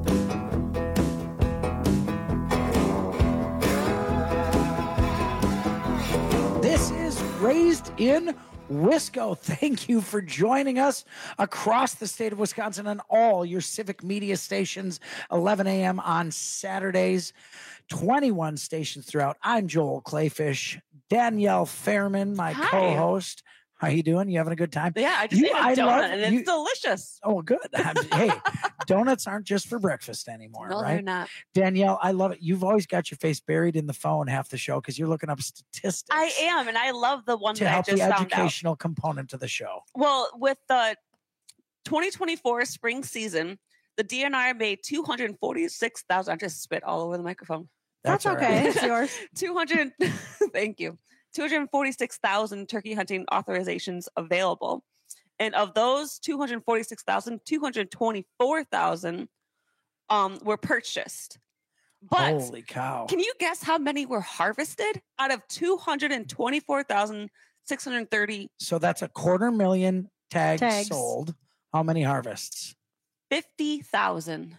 This is Raised in Wisco. Thank you for joining us across the state of Wisconsin on all your Civic Media stations, eleven a.m. on Saturdays, twenty-one stations throughout. I'm Joel Clayfish. Danielle Fairman, my Hi. co-host. How you doing? You having a good time? Yeah, I just You- ate a I donut love- and it's you- delicious. Oh, good. I'm- hey, donuts aren't just for breakfast anymore, No, right? they're not. Danielle, I love it. You've always got your face buried in the phone half the show because you're looking up statistics I am, and I love the one to that I help just the found out. educational component of the show. Well, with the twenty twenty-four spring season, the D N R made two hundred forty-six thousand. I just spit all over the microphone. That's, all okay. right. It's yours. two hundred Thank you. two hundred forty-six thousand turkey hunting authorizations available. And of those two hundred forty-six thousand, two hundred twenty-four thousand um, were purchased. But Holy cow. can you guess how many were harvested out of two hundred twenty-four thousand six hundred thirty? So that's a quarter million tags, Tags. sold. How many harvests? fifty thousand.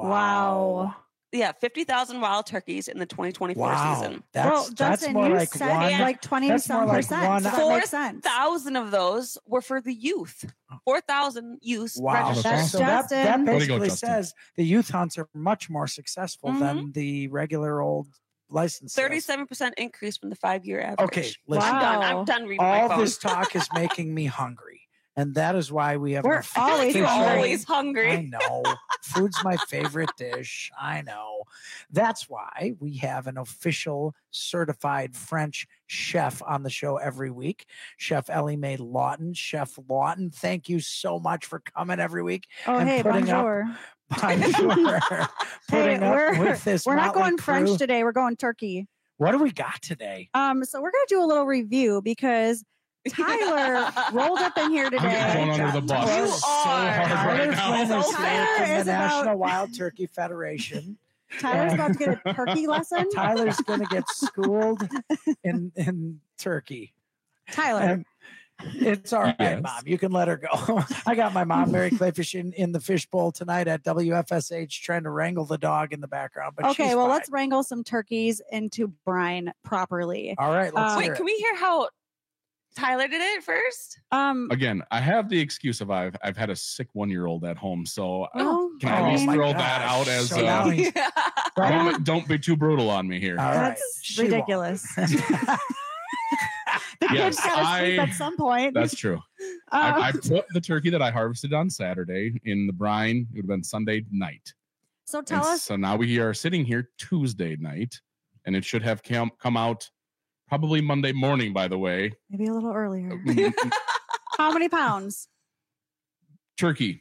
Wow. Yeah, fifty thousand wild turkeys in the twenty twenty-four Wow. season. That's, well, that's Justin, more you like said one. like twenty that's some more like percent. one- so that Four makes sense. thousand of those were for the youth. four thousand youth Wow. registered. That's So that, that Justin. Way to go, basically Justin. says the youth hunts are much more successful Mhm. than the regular old license. sales. thirty-seven percent increase from the five-year average. Okay, listen. I'm done. Wow. I'm done reading my All phone. this talk is making me hungry. And that is why we have an We're always official- You're hungry. always hungry. I know. Food's my favorite dish. I know. That's why we have an official certified French chef on the show every week. Chef Ellie Mae Lawton. Chef Lawton, thank you so much for coming every week. Oh, and hey, putting up- bonjour. Bonjour. Hey, putting up we're, with this we're not motley going French crew. today. We're going turkey. What do we got today? Um, so we're gonna do a little review because Tyler rolled up in here I'm getting today. thrown under the bus. You so are. hard Tyler right now. Flynn is So here Tyler from the is about- National Wild Turkey Federation. Tyler's about to get a turkey lesson. Tyler's going to get schooled in in Turkey. Tyler, And it's all right, Yes. Mom. You can let her go. I got my mom, Mary Clayfish, in, in the fishbowl tonight at W F S H trying to wrangle the dog in the background. But okay, she's well, fine. let's wrangle some turkeys into brine properly. All right, let's Um, hear Wait, it. can we hear how Tyler did it first? Um, Again, I have the excuse of I've I've had a sick one year old at home, so I- well, can I Oh at least my throw gosh. that out as So now uh, he's- don't, don't be too brutal on me here. All right. that's She won't. ridiculous. The Yes, kid's gotta sleep I- at some point. That's true. Um, I, I put the turkey that I harvested on Saturday in the brine. It would have been Sunday night. So tell And us. So now we are sitting here Tuesday night, and it should have come come out probably Monday morning. By the way, Maybe a little earlier. Mm, How many pounds? turkey.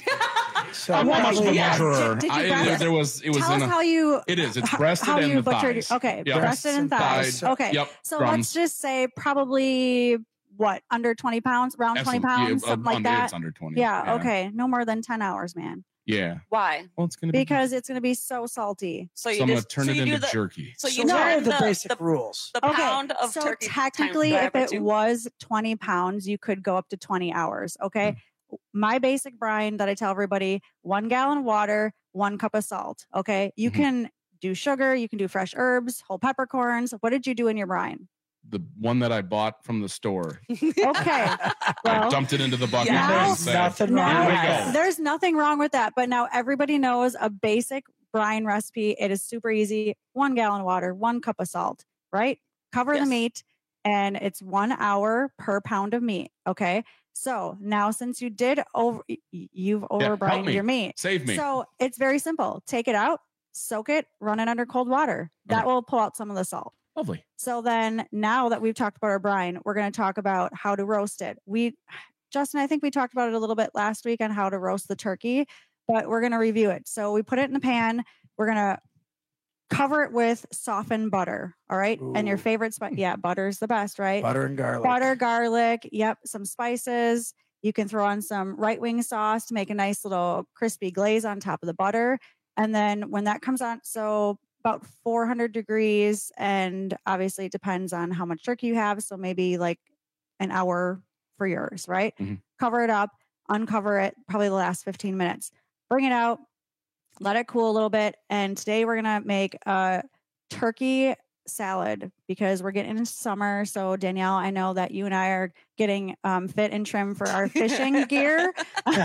So I'm almost probably- a murderer. Did- did you I- breast there, it? there was it was Tell in us a, how you. it is. It's how- breasted how and you the butchered. thighs. Okay, Yep. breasted and thighs. Thighs. Okay, Yep. so drums. let's just say probably what under twenty pounds, around twenty Absolutely. pounds, Yeah, something uh, like under- that. it's under twenty, Yeah, yeah. Okay. No more than ten hours, man. Yeah. Why? Well, it's gonna be Because it's going to be so salty. So So you I'm gonna just turn so it you do into the, jerky. So you So what are turn the the, basic the, rules? the Okay, pound of so turkey. technically, times if by it two? was twenty pounds, you could go up to twenty hours. Okay. Hmm. My basic brine that I tell everybody: one gallon of water, one cup of salt. Okay. You Mhm. can do sugar, you can do fresh herbs, whole peppercorns. What did you do in your brine? The one that I bought from the store. Okay. I Well, dumped it into the bucket Now- and said, nothing "Here wrong we with go." that. there's nothing wrong with that. But now everybody knows a basic brine recipe. It is super easy. One gallon of water, one cup of salt, right? Cover Yes. the meat, and it's one hour per pound of meat. Okay. So now, since you did over, y- y- you've over help brined me. your meat. Save me. So it's very simple. Take it out, soak it, run it under cold water. That Okay. will pull out some of the salt. Lovely. So then, now that we've talked about our brine, we're going to talk about how to roast it. We, Justin, I think we talked about it a little bit last week on how to roast the turkey, but we're going to review it. So we put it in a pan. We're going to cover it with softened butter. All right. And your Ooh. favorite spice. Yeah, butter is the best, right? Butter and garlic. Butter, garlic. Yep. Some spices. You can throw on some right wing sauce to make a nice little crispy glaze on top of the butter. And then when that comes on, so about four hundred degrees, and obviously it depends on how much turkey you have. So maybe like an hour for yours, right? Mhm. Cover it up, uncover it, probably the last fifteen minutes. Bring it out, let it cool a little bit. And today we're going to make a turkey salad because we're getting into summer. So Danielle, I know that you and I are getting um, fit and trim for our fishing gear.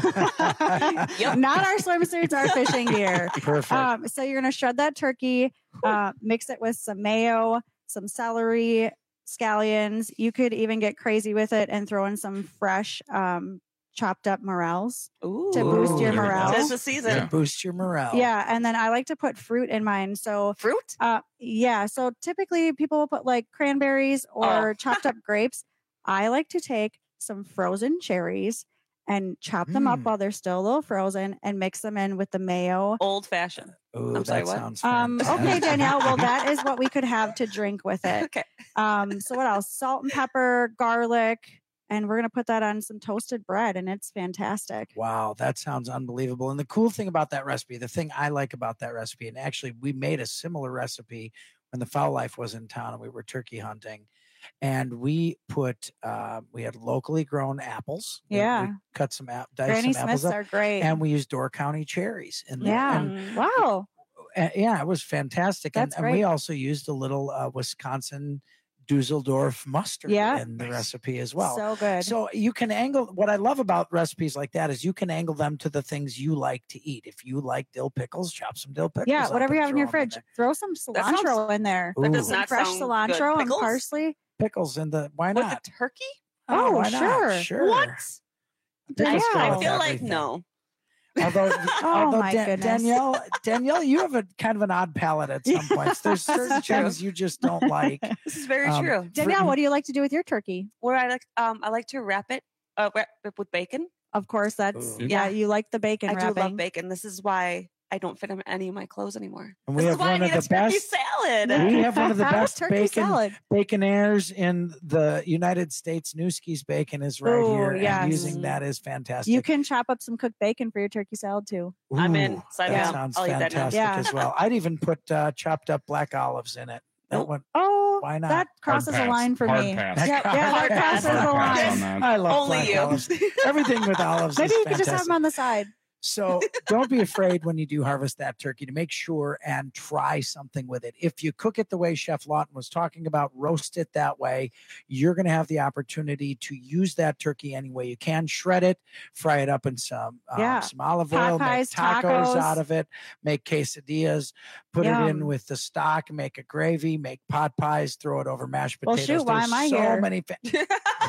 Not our swimsuits, our fishing gear. Perfect. Um, so you're going to shred that turkey, uh, mix it with some mayo, some celery, scallions. You could even get crazy with it and throw in some fresh um, chopped up morels Ooh. to boost your Ooh, there we go. morale. Tis the season. To boost your morale. Yeah, and then I like to put fruit in mine. So Fruit? uh, yeah. So typically people will put like cranberries or Oh. chopped up grapes. I like to take some frozen cherries and chop them up Mm. while they're still a little frozen and mix them in with the mayo. Old fashioned. Ooh, I'm sorry, that what? sounds Um, okay, fantastic. Danielle. Well, that is what we could have to drink with it. Okay. Um, so what else? Salt and pepper, garlic, and we're gonna put that on some toasted bread, and it's fantastic. Wow, that sounds unbelievable. And the cool thing about that recipe, the thing I like about that recipe, and actually we made a similar recipe when the Foul Life was in town and we were turkey hunting. And we put, uh, we had locally grown apples. We- we Yeah. cut some, app, diced Granny some apples Smiths up, are great. and we used Door County cherries in there. Yeah. And, Wow. uh, yeah, it was fantastic. And, That's and we great. also used a little uh, Wisconsin Dusseldorf mustard Yeah. in the recipe as well. So good. So you can angle. What I love about recipes like that is you can angle them to the things you like to eat. If you like dill pickles, chop some dill pickles. Yeah, up whatever you and have in your throw 'em fridge. there. Throw some That sounds- cilantro in there. That does Some not fresh sound good. cilantro and Pickles? parsley. Pickles in the why With not? the turkey? Oh, why not? sure. Sure. What? Pickles Yeah. go I with feel like everything. no. Although, Oh, although my Dan- goodness. Danielle, Danielle, you have a kind of an odd palate at some points. There's certain This is true. things you just don't like. This is very Um, true. Danielle, what do you like to do with your turkey? Where I like um I like to wrap it uh wrap it with bacon. Of course, that's Ooh. yeah. Yeah. You like the bacon I wrapping. do love bacon. This is why I don't fit in any of my clothes anymore. And we this have is why one I of need the a turkey best- salad. We have one of the Have a best turkey bacon salad. baconaires in the United States. Newski's Bacon is right Ooh, here, yes. and using that is fantastic. You can chop up some cooked bacon for your turkey salad too. I'm in. Ooh, Sign that me up. sounds I'll eat that now. fantastic Yeah. as well. I'd even put uh, chopped up black olives in it. That Nope. one, Oh, why not? that crosses a pass. line for Hard me. pass. That Yeah, crosses- yeah, that crosses Hard the pass line. on that. I love Only black you. olives. Everything with olives Maybe is you could just have fantastic. them on the side. So don't be afraid when you do harvest that turkey to make sure and try something with it. If you cook it the way Chef Lawton was talking about, roast it that way, you're going to have the opportunity to use that turkey any way you can. Shred it, fry it up in some um, Yeah. some olive Pot oil, pies, make tacos, tacos. out of it, make quesadillas, put it in Yum. with the stock, make a gravy, make pot pies, throw it over mashed Well, potatoes. shoot, why There's am I so here? many. Fa-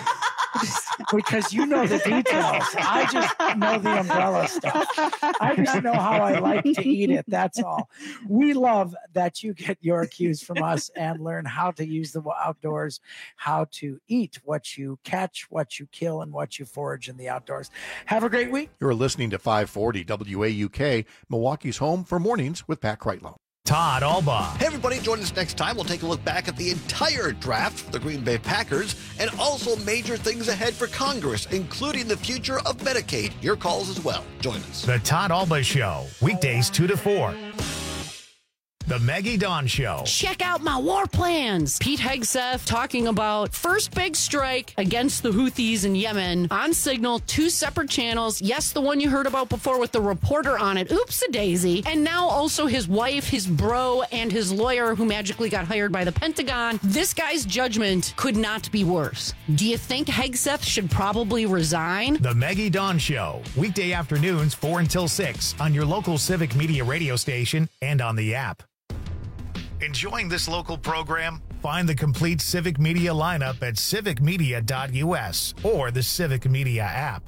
because you know the details. I just know the umbrella stuff. I just know how I like to eat it. That's all. We love that you get your cues from us and learn how to use the outdoors, how to eat what you catch, what you kill, and what you forage in the outdoors. Have a great week. You're listening to five forty W A U K, Milwaukee's home for mornings with Pat Kreitlow. Todd Albaugh. Hey, everybody, join us next time. We'll take a look back at the entire draft for the Green Bay Packers and also major things ahead for Congress, including the future of Medicaid. Your calls as well. Join us. The Todd Albaugh Show, weekdays two to four. The Maggie Dawn Show. Check out my war plans. Pete Hegseth talking about first big strike against the Houthis in Yemen on Signal, two separate channels. Yes, the one you heard about before with the reporter on it. Oops-a-daisy. And now also his wife, his bro, and his lawyer who magically got hired by the Pentagon. This guy's judgment could not be worse. Do you think Hegseth should probably resign? The Maggie Dawn Show, weekday afternoons four until six on your local Civic Media radio station and on the app. Enjoying this local program? Find the complete Civic Media lineup at civic media dot U S or the Civic Media app.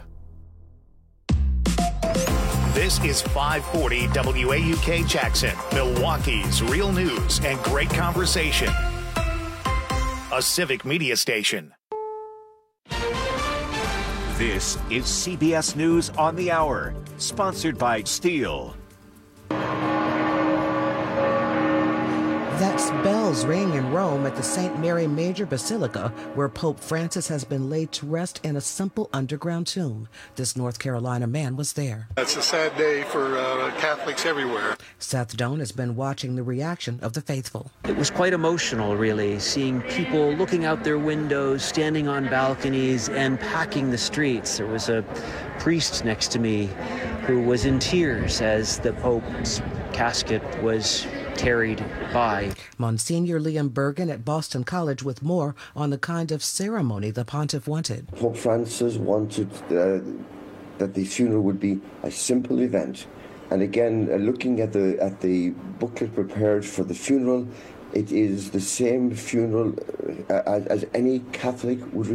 This is five forty W A U K Jackson, Milwaukee's real news and great conversation. A Civic Media station. This is C B S News on the Hour, sponsored by Steel. That's bells ring in Rome at the Saint Mary Major Basilica, where Pope Francis has been laid to rest in a simple underground tomb. This North Carolina man was there. It's a sad day for uh, Catholics everywhere. Seth Doan has been watching the reaction of the faithful. It was quite emotional, really, seeing people looking out their windows, standing on balconies, and packing the streets. There was a priest next to me who was in tears as the Pope's casket was carried by. Monsignor Liam Bergen at Boston College with more on the kind of ceremony the pontiff wanted. Pope Francis wanted uh, that the funeral would be a simple event. And again, uh, looking at the at the booklet prepared for the funeral, it is the same funeral uh, as, as any Catholic would